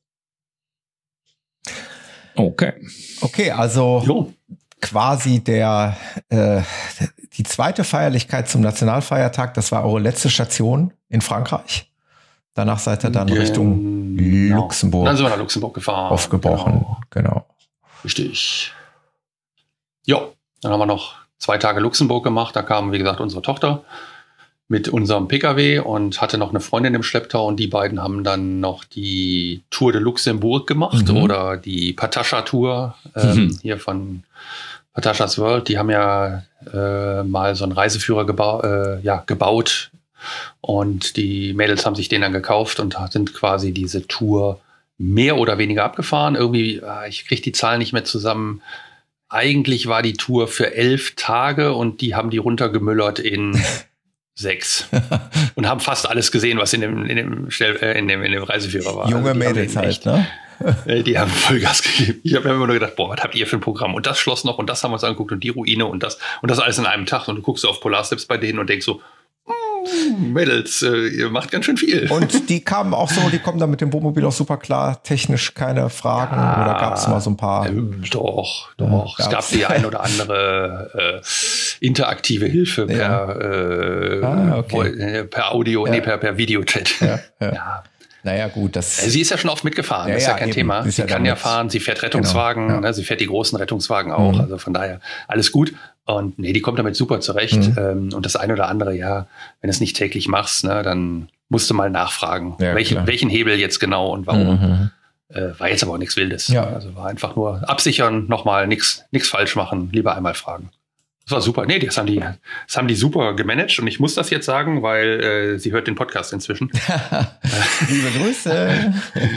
Okay. Okay, also jo. quasi der äh, die zweite Feierlichkeit zum Nationalfeiertag, das war eure letzte Station in Frankreich. Danach seid ihr dann genau. Richtung Luxemburg. Dann sind wir nach Luxemburg gefahren. Aufgebrochen, genau. genau. Richtig. Ja, dann haben wir noch zwei Tage Luxemburg gemacht. Da kam, wie gesagt, unsere Tochter mit unserem P K W und hatte noch eine Freundin im Schlepptau. Und die beiden haben dann noch die Tour de Luxembourg gemacht mhm. oder die Patascha-Tour ähm, mhm. hier von Pataschas World. Die haben ja äh, mal so einen Reiseführer gebau- äh, ja, gebaut. Und die Mädels haben sich den dann gekauft und sind quasi diese Tour mehr oder weniger abgefahren. Irgendwie, ich kriege die Zahlen nicht mehr zusammen. Eigentlich war die Tour für elf Tage und die haben die runtergemüllert in sechs. Und haben fast alles gesehen, was in dem, in dem, in dem, in dem Reiseführer war. Junge also Mädels halt, ne? Die haben Vollgas gegeben. Ich habe mir immer nur gedacht, boah, was habt ihr für ein Programm? Und das Schloss noch und das haben wir uns angeguckt und die Ruine und das und das alles in einem Tag. Und du guckst auf Polarsteps bei denen und denkst so, Mädels, äh, ihr macht ganz schön viel. Und die kamen auch so, die kommen dann mit dem Wohnmobil auch super klar, technisch keine Fragen ja, oder gab es mal so ein paar? Äh, doch, doch. Ja, es gab die ein oder andere äh, interaktive Hilfe ja. per, äh, ah, okay. per Audio, ja. nee, per, per Videochat. Ja, ja. ja. Naja, gut, das. Sie ist ja schon oft mitgefahren, ja, das ist ja, ja kein eben. Thema. Ist sie ja kann ja fahren, sie fährt Rettungswagen, genau, ja. ne, sie fährt die großen Rettungswagen auch, mhm. also von daher alles gut. Und nee, die kommt damit super zurecht. Mhm. Ähm, und das eine oder andere, ja, wenn du es nicht täglich machst, ne, dann musst du mal nachfragen, ja, welchen, welchen Hebel jetzt genau und warum. Mhm. Äh, war jetzt aber auch nichts Wildes. Ja. Also war einfach nur absichern, nochmal nichts nichts falsch machen, lieber einmal fragen. Das war super. Nee, das haben die, das haben die super gemanagt. Und ich muss das jetzt sagen, weil äh, sie hört den Podcast inzwischen. Liebe Grüße.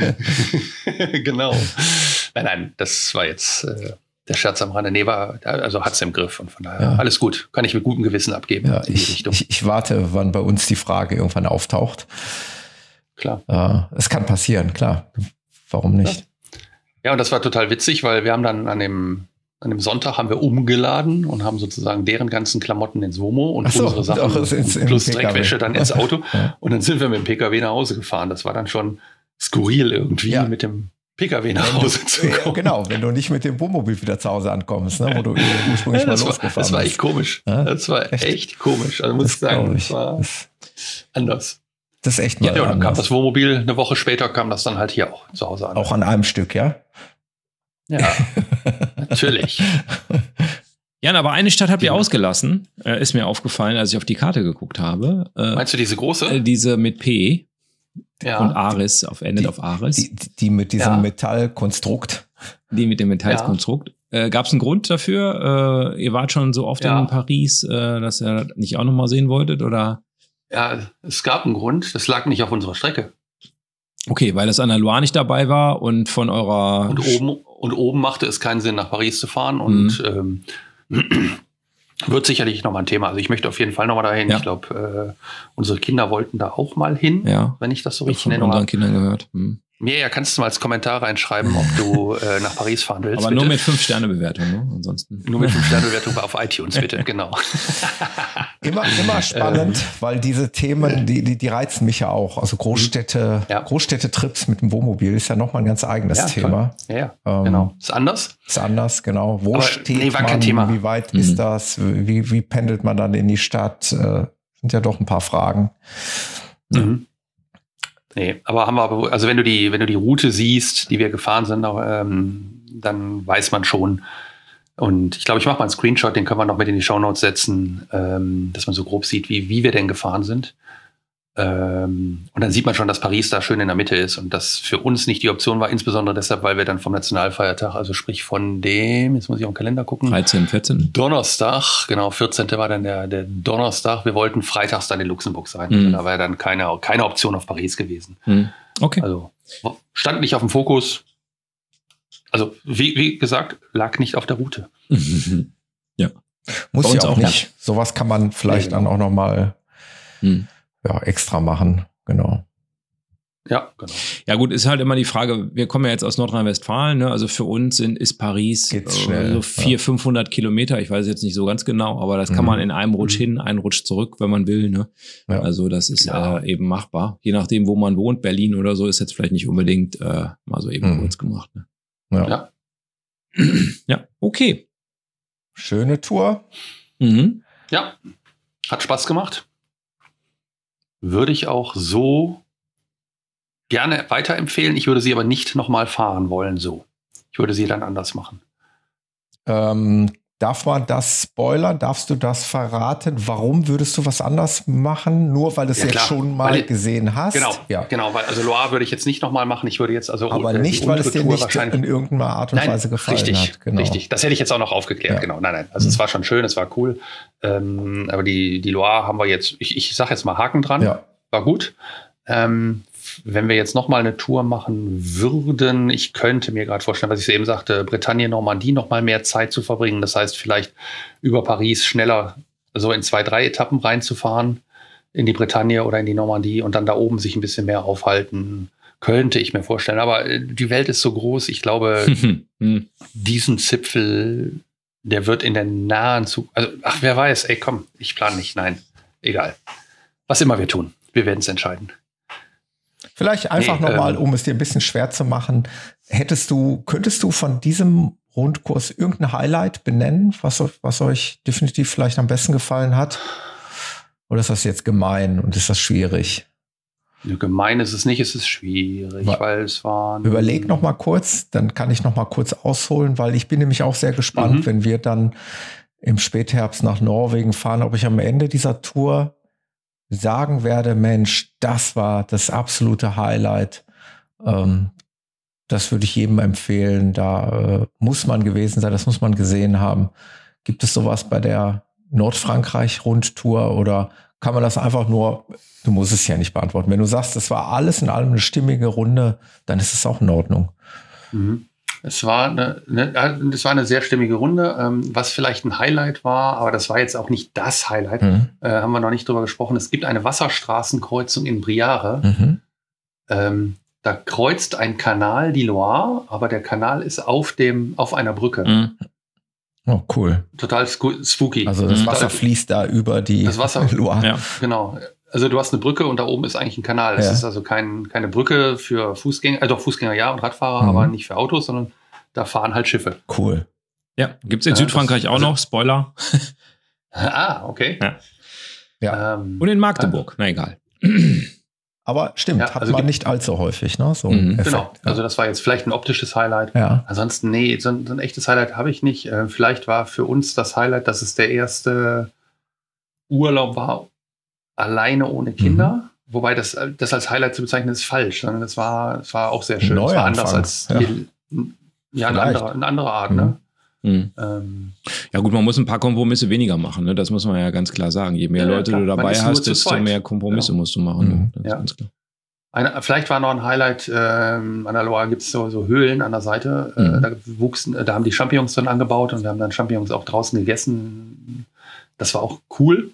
Genau. Nein, nein, das war jetzt äh, der Scherz am Rande. Nee, war, also hat's im Griff. Und von daher ja. alles gut. Kann ich mit gutem Gewissen abgeben. Ja, ich, ich, ich warte, wann bei uns die Frage irgendwann auftaucht. Klar. Äh, es kann passieren, klar. Warum nicht? Ja. ja, und das war total witzig, weil wir haben dann an dem An dem Sonntag haben wir umgeladen und haben sozusagen deren ganzen Klamotten ins Womo und so, unsere Sachen ins, plus Dreckwäsche dann ins Auto. Ja. Und dann sind wir mit dem P K W nach Hause gefahren. Das war dann schon skurril irgendwie, ja. mit dem P K W nach Hause zu kommen. Genau, wenn du nicht mit dem Wohnmobil wieder zu Hause ankommst, ne, wo du ursprünglich ja, mal losgefahren bist. Das war echt komisch. Ja? Das war echt, echt komisch. Also muss das ich sagen, das war das anders. Das ist echt mal Ja, ja und dann anders. Kam das Wohnmobil, eine Woche später kam das dann halt hier auch zu Hause an. Auch an einem Stück, ja? Ja, natürlich. Jan, aber eine Stadt habt ihr ausgelassen, äh, ist mir aufgefallen, als ich auf die Karte geguckt habe. Äh, Meinst du diese große? Äh, diese mit P ja. und Aris, auf endet die, auf Aris. Die, die mit diesem ja. Metallkonstrukt. Die mit dem Metallkonstrukt. Ja. Äh, Gab es einen Grund dafür? Äh, ihr wart schon so oft ja. in Paris, äh, dass ihr das nicht auch nochmal sehen wolltet, oder? Ja, es gab einen Grund. Das lag nicht auf unserer Strecke. Okay, weil das an der Loire nicht dabei war und von eurer... Und oben, und oben machte es keinen Sinn, nach Paris zu fahren und mhm. ähm, wird sicherlich nochmal ein Thema. Also ich möchte auf jeden Fall nochmal dahin. Ja. Ich glaube, äh, unsere Kinder wollten da auch mal hin, ja. wenn ich das so ich richtig von nenne. unseren Kindern gehört. Hm. Mir ja, kannst du mal als Kommentar reinschreiben, ob du äh, nach Paris fahren willst. Aber bitte. Nur mit fünf Sterne Bewertung, ne? Ansonsten. Nur mit fünf Sterne Bewertung auf iTunes, bitte, genau. Immer, immer spannend, ähm, weil diese Themen, die, die, die reizen mich ja auch. Also Großstädte, ja. Großstädte-Trips mit dem Wohnmobil ist ja nochmal ein ganz eigenes ja, Thema. Ja, ja ähm, genau. Ist anders? Ist anders, genau. Wo Aber, steht nee, war man? Kein Thema. Wie weit mhm. ist das? Wie, wie pendelt man dann in die Stadt? Äh, sind ja doch ein paar Fragen. Mhm. Nee, aber haben wir aber, also wenn du die, wenn du die Route siehst, die wir gefahren sind, ähm, dann weiß man schon. Und ich glaube, ich mache mal einen Screenshot, den können wir noch mit in die Shownotes setzen, ähm, dass man so grob sieht, wie, wie wir denn gefahren sind. Ähm, und dann sieht man schon, dass Paris da schön in der Mitte ist und das für uns nicht die Option war, insbesondere deshalb, weil wir dann vom Nationalfeiertag, also sprich von dem, jetzt muss ich auf den Kalender gucken. dreizehn, vierzehn Donnerstag, genau, vierzehnte war dann der, der Donnerstag. Wir wollten freitags dann in Luxemburg sein. Mhm. Da war dann keine, keine Option auf Paris gewesen. Mhm. Okay. Also stand nicht auf dem Fokus. Also wie, wie gesagt, lag nicht auf der Route. Ja. Muss ja auch, auch nicht. Ja. Sowas kann man vielleicht ja, genau. dann auch noch mal hm. ja, extra machen. Genau. Ja, genau. Ja gut, ist halt immer die Frage, wir kommen ja jetzt aus Nordrhein-Westfalen, ne? Also für uns sind, ist Paris Geht's äh, schnell, so vierhundert, ja. fünfhundert Kilometer, ich weiß jetzt nicht so ganz genau, aber das kann mhm. man in einem Rutsch hin, einen Rutsch zurück, wenn man will. Ne? Ja. Also das ist ja. äh, eben machbar. Je nachdem, wo man wohnt, Berlin oder so, ist jetzt vielleicht nicht unbedingt äh, mal so eben mhm. kurz gemacht. Ne? Ja. ja. Ja, okay. Schöne Tour. Mhm. Ja, hat Spaß gemacht. Würde ich auch so gerne weiterempfehlen. Ich würde sie aber nicht nochmal fahren wollen, so. Ich würde sie dann anders machen. Ähm, darf man das spoilern? Darfst du das verraten? Warum würdest du was anders machen? Nur weil du es ja, jetzt klar. schon mal weil, gesehen hast? Genau, ja. genau, weil also Loire würde ich jetzt nicht nochmal machen. Ich würde jetzt also aber äh, nicht, weil es dir nicht in irgendeiner Art und nein, Weise gefallen richtig, hat. Genau. Richtig, das hätte ich jetzt auch noch aufgeklärt. Ja. Genau, nein, nein. Also mhm. es war schon schön, es war cool. Ähm, aber die, die Loire haben wir jetzt, ich, ich sage jetzt mal Haken dran. Ja. War gut. Ähm, wenn wir jetzt noch mal eine Tour machen würden, ich könnte mir gerade vorstellen, was ich eben sagte, Bretagne, Normandie noch mal mehr Zeit zu verbringen. Das heißt, vielleicht über Paris schneller so in zwei, drei Etappen reinzufahren in die Bretagne oder in die Normandie und dann da oben sich ein bisschen mehr aufhalten, könnte ich mir vorstellen. Aber die Welt ist so groß, ich glaube, diesen Zipfel, der wird in der nahen Zukunft, also ach, wer weiß, ey, komm, ich plane nicht, nein, egal. Was immer wir tun, wir werden es entscheiden. Vielleicht einfach nee, nochmal, ähm, um es dir ein bisschen schwer zu machen, hättest du, könntest du von diesem Rundkurs irgendein Highlight benennen, was, was euch definitiv vielleicht am besten gefallen hat? Oder ist das jetzt gemein und ist das schwierig? Gemein ist es nicht, es ist schwierig, weil, weil es war... Überleg noch mal kurz, dann kann ich noch mal kurz ausholen, weil ich bin nämlich auch sehr gespannt, mhm. wenn wir dann im Spätherbst nach Norwegen fahren, ob ich am Ende dieser Tour sagen werde, Mensch, das war das absolute Highlight. Ähm, das würde ich jedem empfehlen. Da äh, muss man gewesen sein, das muss man gesehen haben. Gibt es sowas bei der Nordfrankreich-Rundtour oder kann man das einfach nur, du musst es ja nicht beantworten. Wenn du sagst, das war alles in allem eine stimmige Runde, dann ist es auch in Ordnung. Mhm. Es war eine, eine, es war eine sehr stimmige Runde, ähm, was vielleicht ein Highlight war, aber das war jetzt auch nicht das Highlight, mhm. äh, haben wir noch nicht drüber gesprochen. Es gibt eine Wasserstraßenkreuzung in Briare. Mhm. Ähm, da kreuzt ein Kanal die Loire, aber der Kanal ist auf dem, auf einer Brücke. Mhm. Oh, cool. Total spooky. Also das Wasser mhm. fließt da über die das Wasser, Loire. Ja. Genau. Also du hast eine Brücke und da oben ist eigentlich ein Kanal. Es ja. ist also kein, keine Brücke für Fußgänger, äh, doch Fußgänger ja und Radfahrer, mhm. aber nicht für Autos, sondern da fahren halt Schiffe. Cool. Ja, gibt es in ja, Südfrankreich das, auch also, noch, Spoiler. Ah, okay. Ja. ja. Ähm, und in Magdeburg, ja. na egal. Aber stimmt, ja, hat also man die, nicht allzu häufig, ne? So mhm. Effekt, genau, ja. Also das war jetzt vielleicht ein optisches Highlight. Ja. Ansonsten, nee, so ein, so ein echtes Highlight habe ich nicht. Äh, vielleicht war für uns das Highlight, dass es der erste Urlaub war, alleine ohne Kinder. Mhm. Wobei das, das als Highlight zu bezeichnen ist falsch, sondern es war, es war auch sehr schön. Es war anders als ja, die, ja eine, andere, eine andere Art, mhm. ne? Mhm. Ähm, ja gut, man muss ein paar Kompromisse weniger machen, ne? Das muss man ja ganz klar sagen. Je mehr ja, Leute klar. du dabei hast, desto mehr Kompromisse ja. musst du machen. Mhm. Das ja. ist ganz klar. Eine, vielleicht war noch ein Highlight, ähm, an der Loire gibt es so, so Höhlen an der Seite, mhm. äh, da wuchsen, da haben die Champignons drin angebaut und wir haben dann Champignons auch draußen gegessen. Das war auch cool.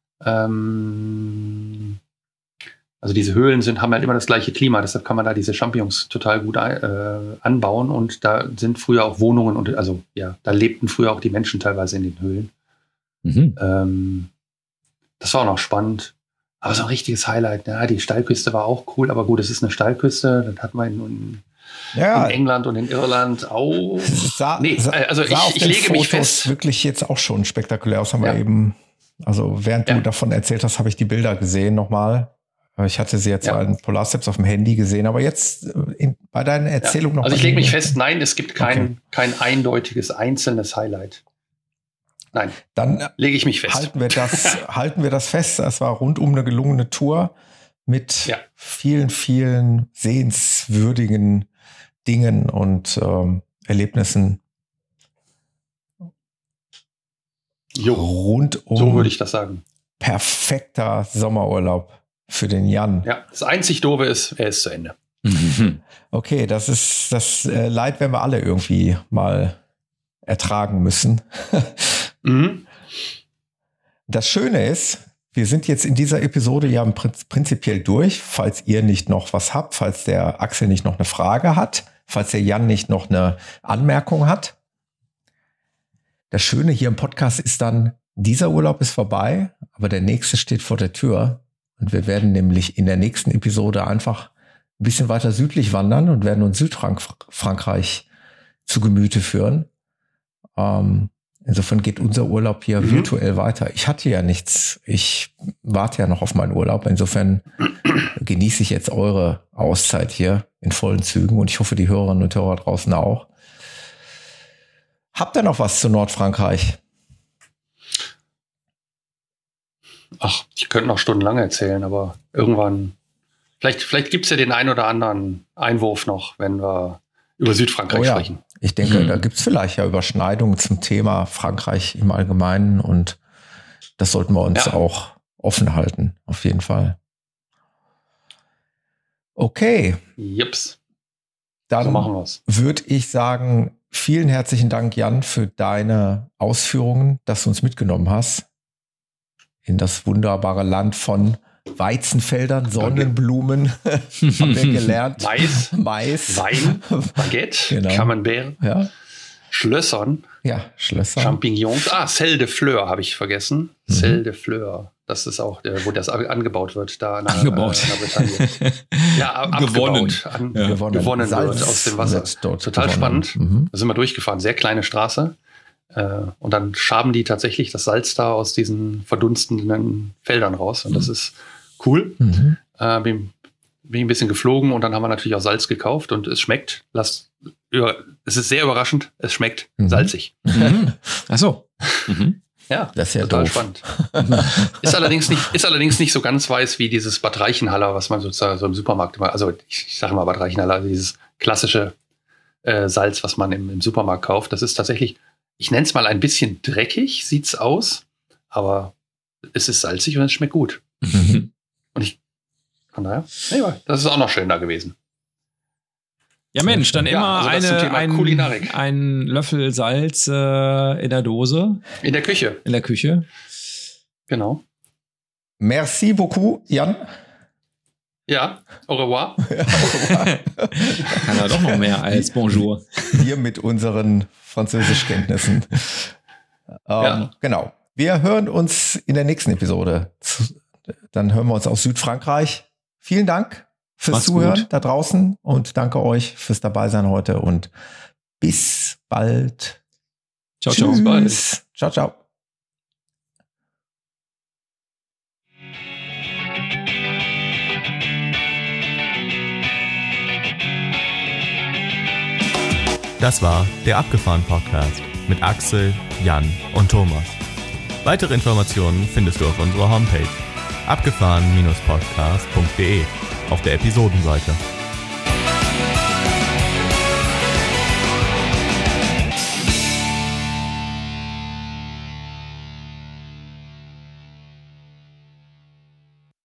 Ähm, also diese Höhlen sind, haben halt immer das gleiche Klima, deshalb kann man da diese Champignons total gut äh, anbauen und da sind früher auch Wohnungen und also ja, da lebten früher auch die Menschen teilweise in den Höhlen. Mhm. Ähm, das war auch noch spannend. Aber so ein richtiges Highlight, ja, die Steilküste war auch cool, aber gut, es ist eine Steilküste, das hat man in, ja, in England und in Irland auch. Sah, nee, also sah ich, ich lege Fotos mich fest. Wirklich jetzt auch schon spektakulär aus, haben ja. wir eben, also während ja. du davon erzählt hast, habe ich die Bilder gesehen nochmal. Ich hatte sie jetzt ja. in Polarsteps auf dem Handy gesehen, aber jetzt in, bei deinen Erzählungen ja. noch. Also ich lege mich fest, nein, es gibt kein, okay. kein eindeutiges, einzelnes Highlight. Nein, dann lege ich mich fest. Halten wir das, halten wir das fest. Es war rundum eine gelungene Tour. mit ja. vielen, vielen sehenswürdigen Dingen und ähm, Erlebnissen jo. rund um so würde ich das sagen. Perfekter Sommerurlaub für den Jan. Ja, das einzig Doofe ist, er ist zu Ende. Okay, das ist das äh, Leid, wenn wir alle irgendwie mal ertragen müssen. mhm. Das Schöne ist, wir sind jetzt in dieser Episode ja prinzipiell durch, falls ihr nicht noch was habt, falls der Axel nicht noch eine Frage hat, falls der Jan nicht noch eine Anmerkung hat. Das Schöne hier im Podcast ist dann, dieser Urlaub ist vorbei, aber der nächste steht vor der Tür. Und wir werden nämlich in der nächsten Episode einfach ein bisschen weiter südlich wandern und werden uns Südfrankreich zu Gemüte führen. Ähm, insofern geht unser Urlaub hier mhm. virtuell weiter. Ich hatte ja nichts. Ich warte ja noch auf meinen Urlaub. Insofern genieße ich jetzt eure Auszeit hier in vollen Zügen und ich hoffe, die Hörerinnen und Hörer draußen auch. Habt ihr noch was zu Nordfrankreich? Ach, ich könnte noch stundenlang erzählen, aber irgendwann, vielleicht, vielleicht gibt es ja den einen oder anderen Einwurf noch, wenn wir über Südfrankreich oh ja. sprechen. Ich denke, hm. da gibt es vielleicht ja Überschneidungen zum Thema Frankreich im Allgemeinen und das sollten wir uns ja. auch offen halten, auf jeden Fall. Okay. Jips. Dann so machen wir's. Würde ich sagen, vielen herzlichen Dank, Jan, für deine Ausführungen, dass du uns mitgenommen hast in das wunderbare Land von Weizenfeldern, Sonnenblumen, haben wir gelernt. Mais, Mais, Wein, Baguette, genau. Camembert, ja. Schlössern, ja, Schlösser. Champignons. Ah, Sel de Fleur habe ich vergessen. Mhm. Sel de Fleur. Das ist auch, der, wo das angebaut wird, da in der, angebaut. Äh, in der Bretagne. Ja, ab, gewonnen. Abgebaut, an, ja. gewonnen, gewonnen wird aus dem Wasser. Total gewonnen. Spannend. Mhm. Da sind wir durchgefahren. Sehr kleine Straße. Und dann schaben die tatsächlich das Salz da aus diesen verdunstenden Feldern raus. Und das ist cool. Mhm. Äh, bin, bin ein bisschen geflogen und dann haben wir natürlich auch Salz gekauft und es schmeckt. Lasst, es ist sehr überraschend. Es schmeckt mhm. salzig. Mhm. Ach so. Mhm. Ja, das ist ja total doof. Spannend. ist, allerdings nicht, ist allerdings nicht so ganz weiß wie dieses Bad Reichenhaller, was man sozusagen so im Supermarkt immer, also ich, ich sage mal Bad Reichenhaller, also dieses klassische äh, Salz, was man im, im Supermarkt kauft. Das ist tatsächlich, ich nenne es mal ein bisschen dreckig, sieht's aus, aber es ist salzig und es schmeckt gut. Mhm. Und ich, von daher, nee, das ist auch noch schön da gewesen. Ja Mensch, dann ja, immer also eine, ein, ein Löffel Salz äh, in der Dose. In der Küche. In der Küche. Genau. Merci beaucoup, Jan. Ja, au revoir. Ja, au revoir. Kann er doch noch mehr als Bonjour. Wir mit unseren Französischkenntnissen. ähm, ja. Genau. Wir hören uns in der nächsten Episode. Dann hören wir uns aus Südfrankreich. Vielen Dank fürs Macht's Zuhören gut. da draußen und danke euch fürs Dabeisein heute und bis bald. Ciao, ciao. Tschüss. Bis bald. Ciao, ciao. Das war der Abgefahren-Podcast mit Axel, Jan und Thomas. Weitere Informationen findest du auf unserer Homepage abgefahren Bindestrich podcast punkt de auf der Episodenseite.